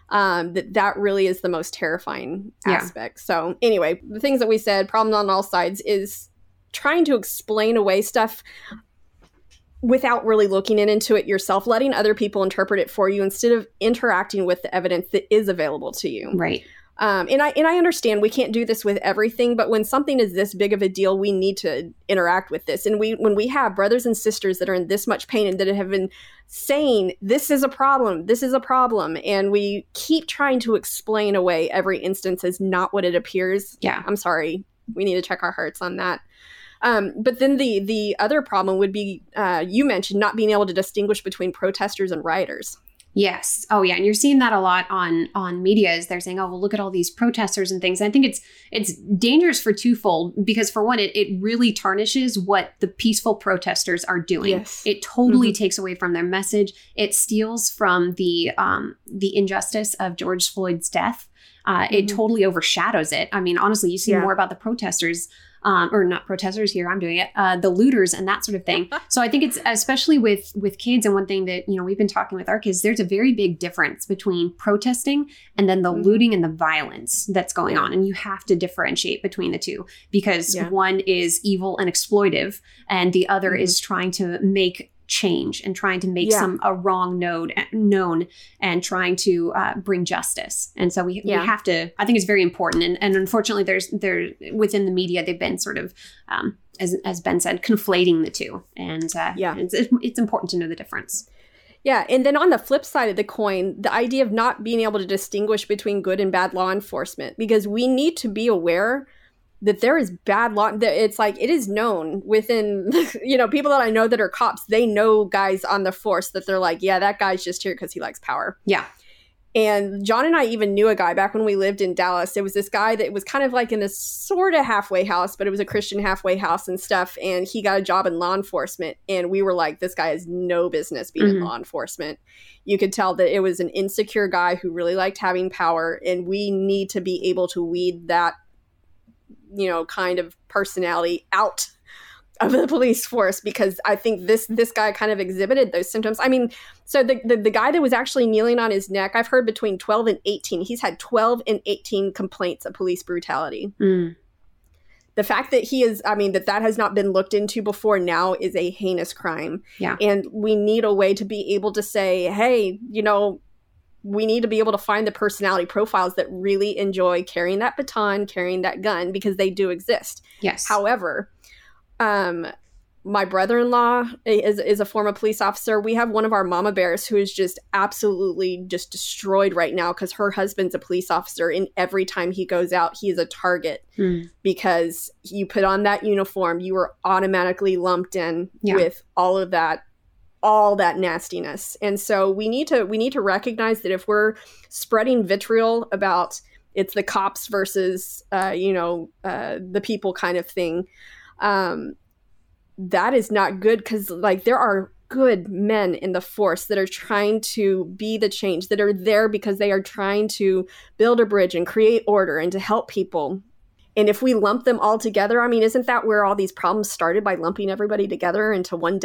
That really is the most terrifying aspect. So anyway, the things that we said, problem on all sides, is trying to explain away stuff without really looking into it yourself, letting other people interpret it for you instead of interacting with the evidence that is available to you. Right. And I understand we can't do this with everything, but when something is this big of a deal, we need to interact with this. And when we have brothers and sisters that are in this much pain and that have been saying, this is a problem, and we keep trying to explain away every instance as not what it appears. Yeah. I'm sorry. We need to check our hearts on that. But then the other problem would be, you mentioned not being able to distinguish between protesters and rioters. Yes. Oh, yeah. And you're seeing that a lot on media is they're saying, oh, well, look at all these protesters and things. And I think it's dangerous for twofold, because for one, it really tarnishes what the peaceful protesters are doing. Yes. It totally takes away from their message. It steals from the injustice of George Floyd's death. It totally overshadows it. I mean, honestly, you see more about the protesters, or not protesters here, I'm doing it, the looters and that sort of thing. So I think it's especially with kids, and one thing that, you know, we've been talking with our kids, there's a very big difference between protesting and then the looting and the violence that's going on. And you have to differentiate between the two, because one is evil and exploitive, and the other is trying to make change and trying to make a wrong known and trying to bring justice. And so we have to, I think it's very important. And unfortunately there within the media, they've been sort of, as Ben said, conflating the two. And it's important to know the difference. Yeah. And then on the flip side of the coin, the idea of not being able to distinguish between good and bad law enforcement, because we need to be aware that there is bad law. It's like, it is known within, you know, people that I know that are cops, they know guys on the force that they're like, yeah, that guy's just here because he likes power. Yeah. And John and I even knew a guy back when we lived in Dallas. It was this guy that was kind of like in this sort of halfway house, but it was a Christian halfway house and stuff. And he got a job in law enforcement. And we were like, this guy has no business being in law enforcement. You could tell that it was an insecure guy who really liked having power. And we need to be able to weed that, you know, kind of personality out of the police force, because I think this guy kind of exhibited those symptoms. I mean, so the guy that was actually kneeling on his neck, I've heard between 12 and 18, he's had 12 and 18 complaints of police brutality. The fact that that has not been looked into before now is a heinous crime. Yeah. And we need a way to be able to say, hey, you know, we need to be able to find the personality profiles that really enjoy carrying that baton, carrying that gun, because they do exist. Yes. However, my brother-in-law is a former police officer. We have one of our mama bears who is just absolutely just destroyed right now because her husband's a police officer, and every time he goes out, he is a target because you put on that uniform, you are automatically lumped in with all that nastiness. And so we need to recognize that if we're spreading vitriol about it's the cops versus the people kind of thing, that is not good, because like there are good men in the force that are trying to be the change, that are there because they are trying to build a bridge and create order and to help people. And if we lump them all together, I mean, isn't that where all these problems started, by lumping everybody together into one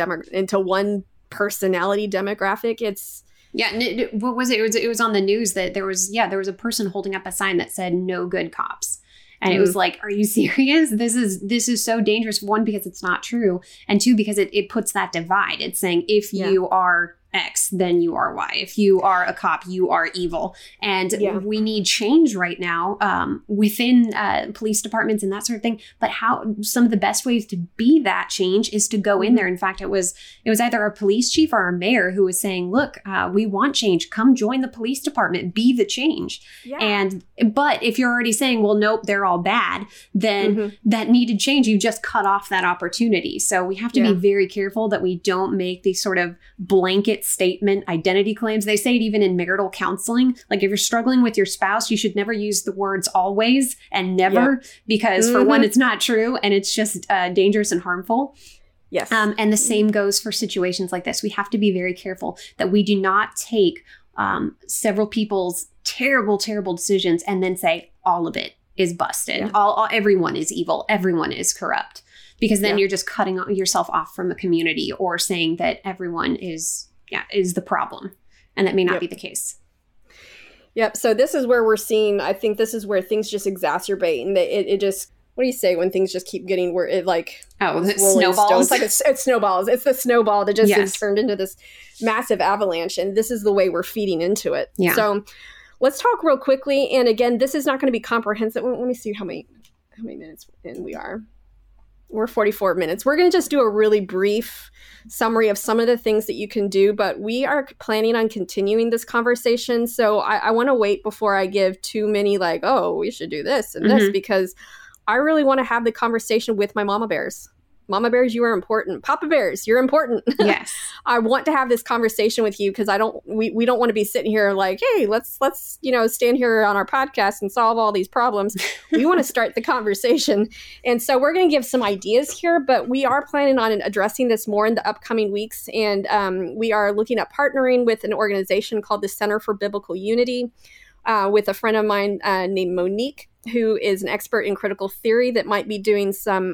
personality demographic? What was it? It was on the news that there was a person holding up a sign that said "No good cops." And it was like, are you serious? This is so dangerous. One, because it's not true. And two, because it puts that divide. It's saying, if you are X, then you are Y. If you are a cop, you are evil. And we need change right now within police departments and that sort of thing. But how some of the best ways to be that change is to go in there. In fact, it was either a police chief or a mayor who was saying, look, we want change. Come join the police department. Be the change. Yeah. But if you're already saying, well, nope, they're all bad, then that needed change, you just cut off that opportunity. So we have to be very careful that we don't make these sort of blanket statement identity claims. They say it even in marital counseling. Like if you're struggling with your spouse, you should never use the words always and never, because for one, it's not true, and it's just dangerous and harmful. Yes. And the same goes for situations like this. We have to be very careful that we do not take several people's terrible, terrible decisions and then say all of it is busted. Everyone is evil. Everyone is corrupt. Because then you're just cutting yourself off from a community, or saying that everyone is the problem. And that may not be the case. Yep. So this is where we're seeing, I think this is where things just exacerbate. And it just, what do you say when things just keep getting where it like... Oh, it snowballs. It's like it snowballs. It's the snowball that just is turned into this massive avalanche. And this is the way we're feeding into it. Yeah. So let's talk real quickly. And again, this is not going to be comprehensive. Let me see how many minutes in we are. We're 44 minutes. We're going to just do a really brief summary of some of the things that you can do, but we are planning on continuing this conversation. So I want to wait before I give too many like, oh, we should do this and this, because I really want to have the conversation with my mama bears. Mama bears, you are important. Papa bears, you're important. Yes. I want to have this conversation with you because we don't want to be sitting here like, hey, let's stand here on our podcast and solve all these problems. We want to start the conversation. And so we're going to give some ideas here, but we are planning on addressing this more in the upcoming weeks. And we are looking at partnering with an organization called the Center for Biblical Unity with a friend of mine named Monique, who is an expert in critical theory that might be doing some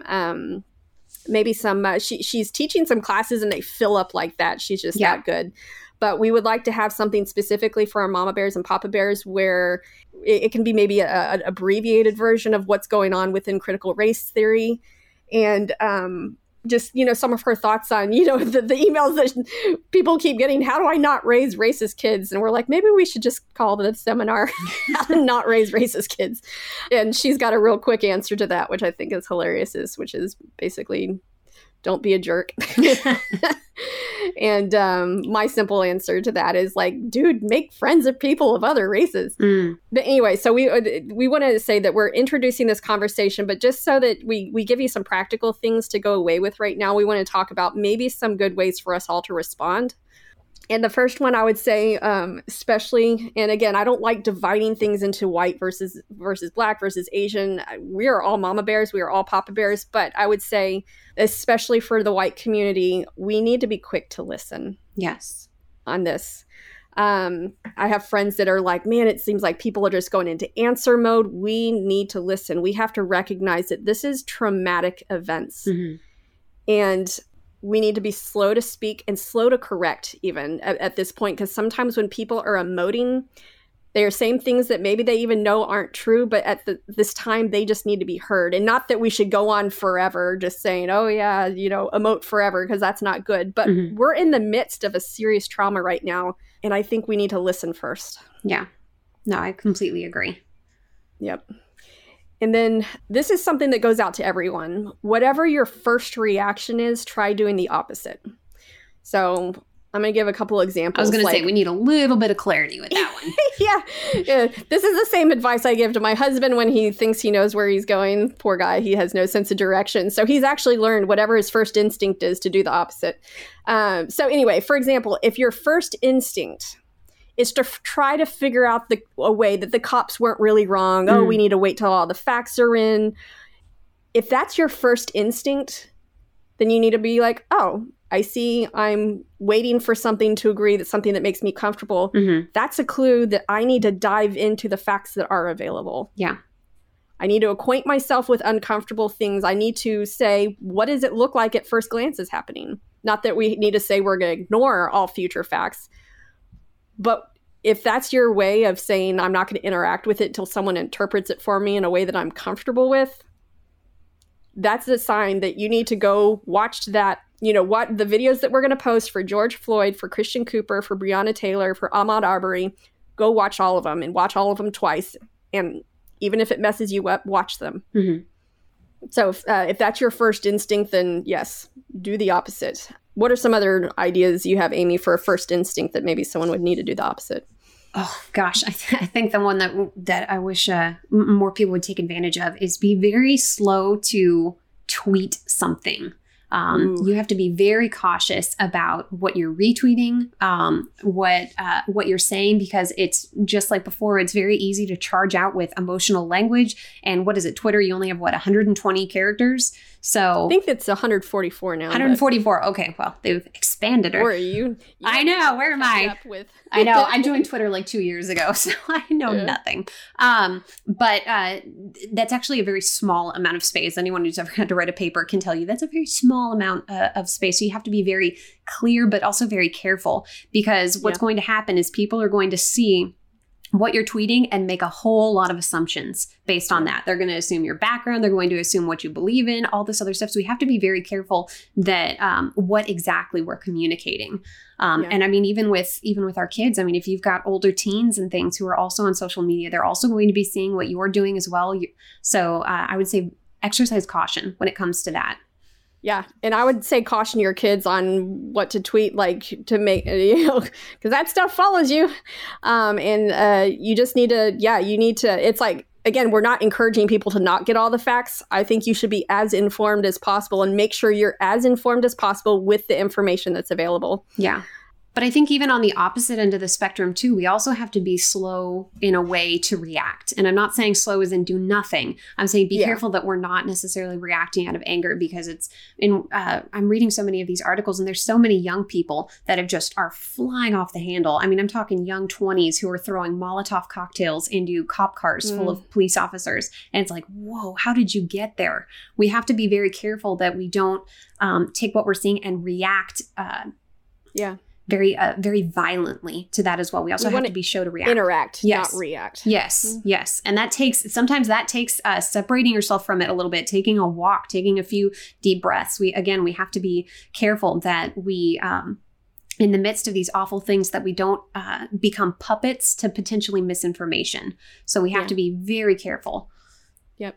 she's teaching some classes and they fill up like that. She's just that good. But we would like to have something specifically for our mama bears and papa bears where it can be maybe an abbreviated version of what's going on within critical race theory. And just, some of her thoughts on, the emails that people keep getting. How do I not raise racist kids? And we're like, maybe we should just call the seminar How to Not Raise Racist Kids. And she's got a real quick answer to that, which I think is hilarious, which is basically, don't be a jerk. And my simple answer to that is like, dude, make friends of people of other races. But anyway, so we wanted to say that we're introducing this conversation, but just so that we give you some practical things to go away with right now, we want to talk about maybe some good ways for us all to respond. And the first one I would say, especially, and again, I don't like dividing things into white versus black versus Asian. We are all mama bears. We are all papa bears. But I would say, especially for the white community, we need to be quick to listen. Yes. On this. I have friends that are like, man, it seems like people are just going into answer mode. We need to listen. We have to recognize that this is traumatic events. Mm-hmm. And we need to be slow to speak and slow to correct even at this point, because sometimes when people are emoting, they are saying things that maybe they even know aren't true, but at this time, they just need to be heard. And not that we should go on forever just saying, oh yeah, emote forever, because that's not good. But we're in the midst of a serious trauma right now, and I think we need to listen first. Yeah. No, I completely agree. Yep. And then this is something that goes out to everyone. Whatever your first reaction is, try doing the opposite. So I'm going to give a couple examples. I was going to say, we need a little bit of clarity with that one. Yeah. This is the same advice I give to my husband when he thinks he knows where he's going. Poor guy. He has no sense of direction. So he's actually learned whatever his first instinct is to do the opposite. So anyway, for example, if your first instinct is to try to figure out a way that the cops weren't really wrong. Oh, we need to wait till all the facts are in. If that's your first instinct, then you need to be like, oh, I see I'm waiting for something to agree, that's something that makes me comfortable. Mm-hmm. That's a clue that I need to dive into the facts that are available. Yeah. I need to acquaint myself with uncomfortable things. I need to say, what does it look like at first glance is happening? Not that we need to say we're going to ignore all future facts. But if that's your way of saying I'm not going to interact with it until someone interprets it for me in a way that I'm comfortable with, that's a sign that you need to go watch that, what the videos that we're going to post for George Floyd, for Christian Cooper, for Breonna Taylor, for Ahmaud Arbery. Go watch all of them and watch all of them twice. And even if it messes you up, watch them. Mm-hmm. So if that's your first instinct, then yes, do the opposite. What are some other ideas you have, Amy, for a first instinct that maybe someone would need to do the opposite? Oh, gosh. I think the one that I wish more people would take advantage of is be very slow to tweet something. You have to be very cautious about what you're retweeting, what you're saying, because it's just like before, it's very easy to charge out with emotional language. And what is it? Twitter, you only have 120 characters. So I think it's 144 now. 144. Okay. Well, they've expanded it. Where are you? I know. Where am I? I know. I joined Twitter like 2 years ago, so I know nothing. But that's actually a very small amount of space. Anyone who's ever had to write a paper can tell you that's a very small amount of space. So you have to be very clear, but also very careful, because what's going to happen is people are going to see what you're tweeting and make a whole lot of assumptions based on that. They're going to assume your background. They're going to assume what you believe in, all this other stuff. So we have to be very careful that what exactly we're communicating. And I mean, even with our kids, I mean, if you've got older teens and things who are also on social media, they're also going to be seeing what you're doing as well. So I would say exercise caution when it comes to that. Yeah. And I would say caution your kids on what to tweet, like to make, because that stuff follows you. And you just need to, it's like again, we're not encouraging people to not get all the facts. I think you should be as informed as possible and make sure you're as informed as possible with the information that's available. Yeah. But I think even on the opposite end of the spectrum too, we also have to be slow in a way to react. And I'm not saying slow as in do nothing. I'm saying be careful that we're not necessarily reacting out of anger, because it's I'm reading so many of these articles, and there's so many young people that have just are flying off the handle. I mean, I'm talking young 20s who are throwing Molotov cocktails into cop cars full of police officers. And it's like, whoa, how did you get there? We have to be very careful that we don't take what we're seeing and react. Very violently to that as well. We also have to be show to react. Interact, not react. Yes, yes. And sometimes that takes separating yourself from it a little bit, taking a walk, taking a few deep breaths. We have to be careful that we, in the midst of these awful things, that we don't become puppets to potentially misinformation. So we have to be very careful. Yep.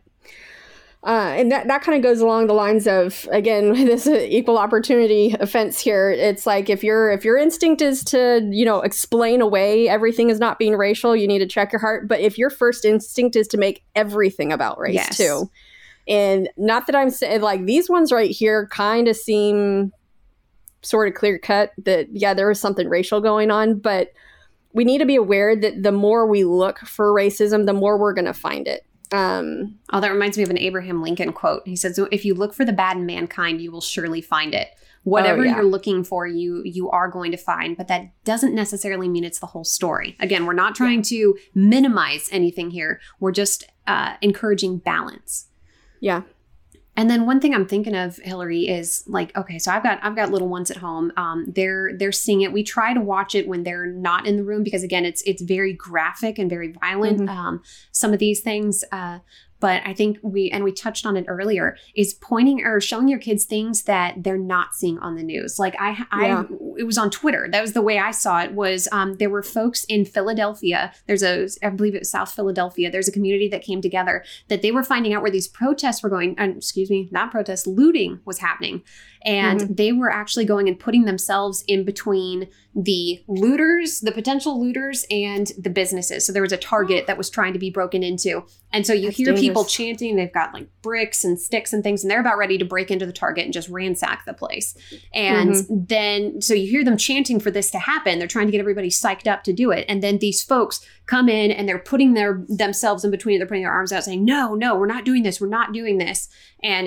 And that kind of goes along the lines of, again, this equal opportunity offense here. It's like if your instinct is to, explain away everything as not being racial, you need to check your heart. But if your first instinct is to make everything about race too, and not that I'm saying like these ones right here kind of seem sort of clear cut that, there is something racial going on, but we need to be aware that the more we look for racism, the more we're going to find it. That reminds me of an Abraham Lincoln quote. He says, if you look for the bad in mankind, you will surely find it. Whatever you're looking for, you are going to find, but that doesn't necessarily mean it's the whole story. Again, we're not trying to minimize anything here. We're just encouraging balance. Yeah. And then one thing I'm thinking of, Hillary, is like, okay, so I've got little ones at home. They're seeing it. We try to watch it when they're not in the room, because again, it's very graphic and very violent. Some of these things, but I think we touched on it earlier, is pointing or showing your kids things that they're not seeing on the news. Like it was on Twitter. That was the way I saw it. Was there were folks in Philadelphia. I believe it was South Philadelphia. There's a community that came together that they were finding out where these protests were going. Not protests, looting was happening. And they were actually going and putting themselves in between the looters, the potential looters, and the businesses. So there was a Target that was trying to be broken into. And so you hear people chanting, they've got like bricks and sticks and things, and they're about ready to break into the Target and just ransack the place. And then, so you hear them chanting for this to happen. They're trying to get everybody psyched up to do it. And then these folks come in and they're putting themselves in between. They're putting their arms out saying, no, we're not doing this. We're not doing this. And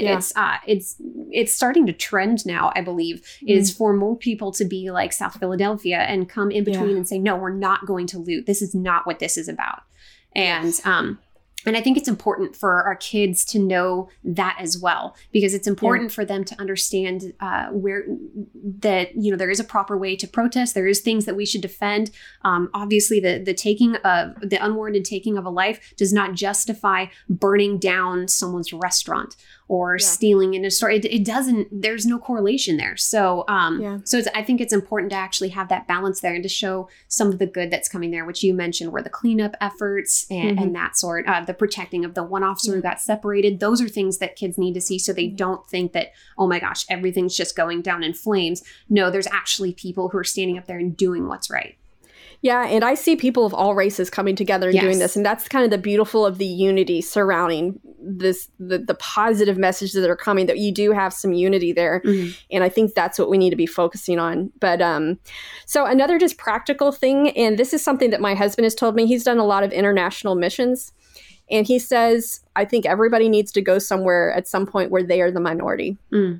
it's starting to trend now, I believe, is for more people to be like South Philadelphia and come in between and say, no, we're not going to loot. This is not what this is about. And I think it's important for our kids to know that as well, because it's important for them to understand where that, there is a proper way to protest. There is things that we should defend. Obviously, the unwarranted taking of a life does not justify burning down someone's restaurant or stealing in a store. It doesn't, there's no correlation there. So, I think it's important to actually have that balance there and to show some of the good that's coming there, which you mentioned were the cleanup efforts and that sort, the protecting of the one officer who got separated. Those are things that kids need to see so they don't think that, oh my gosh, everything's just going down in flames. No, there's actually people who are standing up there and doing what's right. Yeah, and I see people of all races coming together and doing this, and that's kind of the beautiful of the unity surrounding this, the positive messages that are coming, that you do have some unity there, and I think that's what we need to be focusing on. But so another just practical thing, and this is something that my husband has told me. He's done a lot of international missions, and he says, I think everybody needs to go somewhere at some point where they are the minority.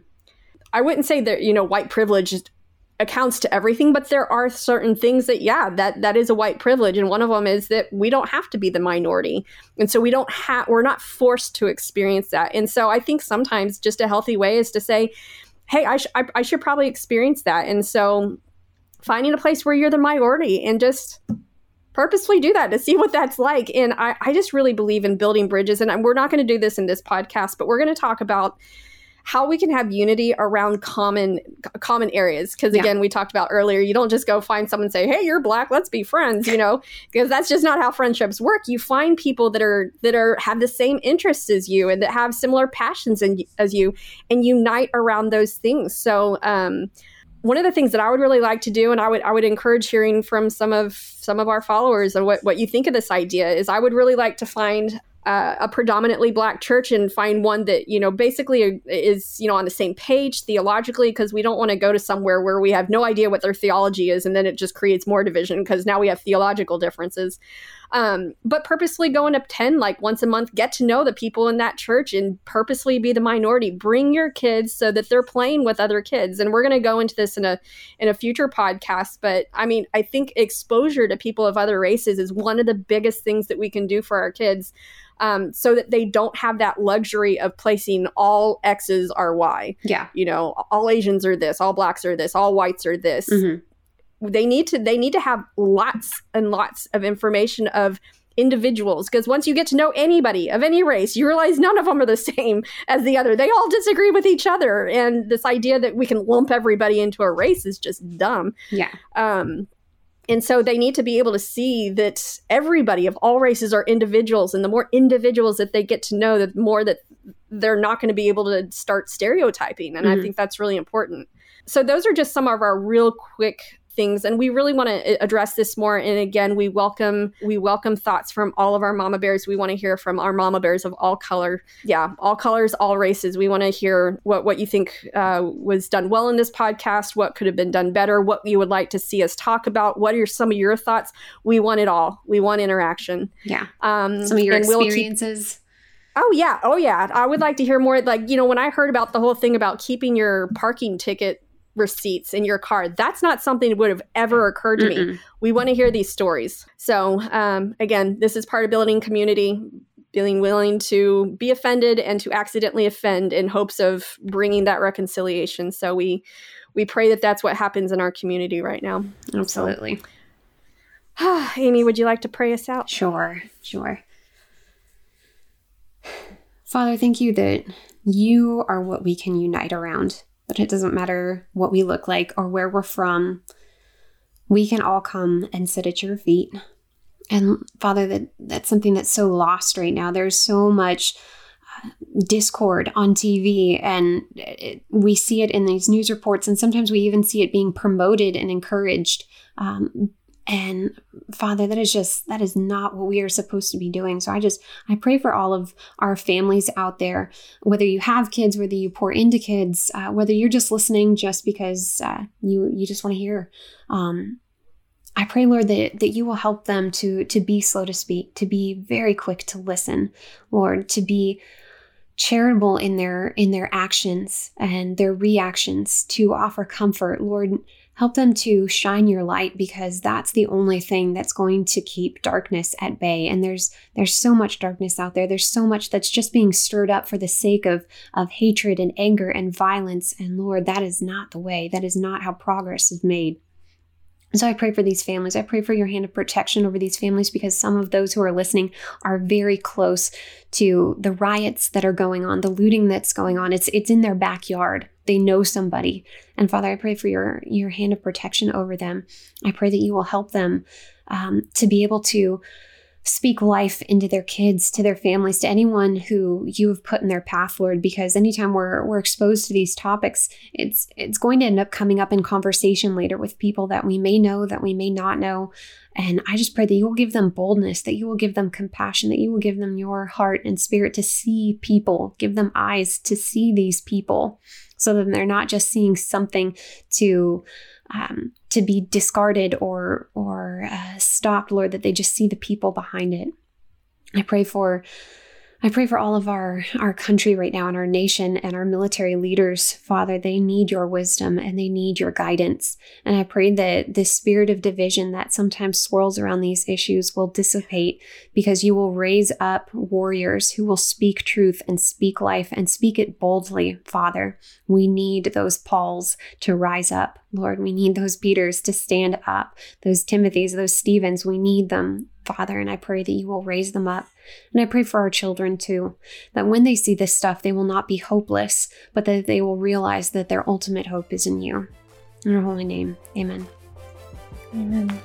I wouldn't say that, white privilege accounts to everything, but there are certain things that that is a white privilege, and one of them is that we don't have to be the minority, and so we're not forced to experience that. And so I think sometimes just a healthy way is to say, hey, I should probably experience that. And so finding a place where you're the minority and just purposefully do that to see what that's like. And I just really believe in building bridges, and we're not going to do this in this podcast, but we're going to talk about how we can have unity around common areas. Because again, we talked about earlier, you don't just go find someone and say, hey, you're Black, let's be friends, because that's just not how friendships work. You find people that have the same interests as you and that have similar passions as you, and unite around those things. So one of the things that I would really like to do, and I would encourage hearing from some of our followers and what you think of this idea, is I would really like to find a predominantly Black church and find one that, basically is, on the same page theologically, because we don't want to go to somewhere where we have no idea what their theology is, and then it just creates more division because now we have theological differences. But purposely go and attend like once a month, get to know the people in that church and purposely be the minority. Bring your kids so that they're playing with other kids. And we're going to go into this in a future podcast. But I mean, I think exposure to people of other races is one of the biggest things that we can do for our kids. So that they don't have that luxury of placing all X's are Y. Yeah. All Asians are this, all Blacks are this, all whites are this. Mm-hmm. They need to have lots and lots of information of individuals, because once you get to know anybody of any race, you realize none of them are the same as the other. They all disagree with each other. And this idea that we can lump everybody into a race is just dumb. Yeah. And so they need to be able to see that everybody of all races are individuals. And the more individuals that they get to know, the more that they're not going to be able to start stereotyping. And I think that's really important. So those are just some of our real quick things. And we really want to address this more. And again, we welcome thoughts from all of our mama bears. We want to hear from our mama bears of all color. Yeah, all colors, all races. We want to hear what you think was done well in this podcast, what could have been done better, what you would like to see us talk about. What are some of your thoughts? We want it all. We want interaction. Yeah. Some of your experiences. Oh, yeah. I would like to hear more. Like, when I heard about the whole thing about keeping your parking ticket receipts in your car, that's not something that would have ever occurred to me. We want to hear these stories. So again, this is part of building community, being willing to be offended and to accidentally offend in hopes of bringing that reconciliation. So we pray that that's what happens in our community right now. Absolutely. So, Amy, would you like to pray us out? Sure. Father, thank you that you are what we can unite around. But it doesn't matter what we look like or where we're from. We can all come and sit at your feet. And Father, that's something that's so lost right now. There's so much discord on TV, and we see it in these news reports, and sometimes we even see it being promoted and encouraged. And Father, that is not what we are supposed to be doing. So I pray for all of our families out there, whether you have kids, whether you pour into kids, whether you're just listening just because you just want to hear. I pray, Lord, that you will help them to be slow to speak, to be very quick to listen, Lord, to be charitable in their actions and their reactions, to offer comfort, Lord. Help them to shine your light, because that's the only thing that's going to keep darkness at bay. And there's so much darkness out there. There's so much that's just being stirred up for the sake of hatred and anger and violence. And Lord, that is not the way. That is not how progress is made. So I pray for these families. I pray for your hand of protection over these families, because some of those who are listening are very close to the riots that are going on, the looting that's going on. It's in their backyard. They know somebody. And Father, I pray for your hand of protection over them. I pray that you will help them to be able to speak life into their kids, to their families, to anyone who you have put in their path, Lord, because anytime we're exposed to these topics, it's going to end up coming up in conversation later with people that we may know, that we may not know. And I just pray that you will give them boldness, that you will give them compassion, that you will give them your heart and spirit to see people, give them eyes to see these people, so that they're not just seeing something to be discarded or stopped, Lord, that they just see the people behind it. I pray for all of our country right now, and our nation and our military leaders. Father, they need your wisdom and they need your guidance. And I pray that this spirit of division that sometimes swirls around these issues will dissipate, because you will raise up warriors who will speak truth and speak life and speak it boldly, Father. We need those Pauls to rise up, Lord. We need those Peters to stand up, those Timothys, those Stephens. We need them, Father, and I pray that you will raise them up. And I pray for our children too, that when they see this stuff, they will not be hopeless, but that they will realize that their ultimate hope is in you. In your holy name, amen. Amen.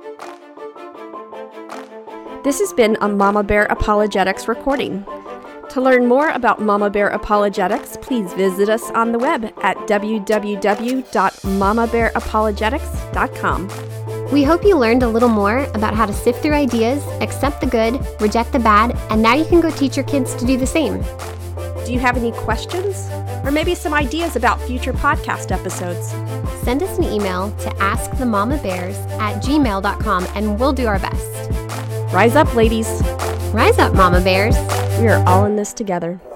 This has been a Mama Bear Apologetics recording. To learn more about Mama Bear Apologetics, please visit us on the web at www.mamabearapologetics.com. We hope you learned a little more about how to sift through ideas, accept the good, reject the bad, and now you can go teach your kids to do the same. Do you have any questions? Or maybe some ideas about future podcast episodes? Send us an email to askthemamabears@gmail.com and we'll do our best. Rise up, ladies. Rise up, Mama Bears. We are all in this together.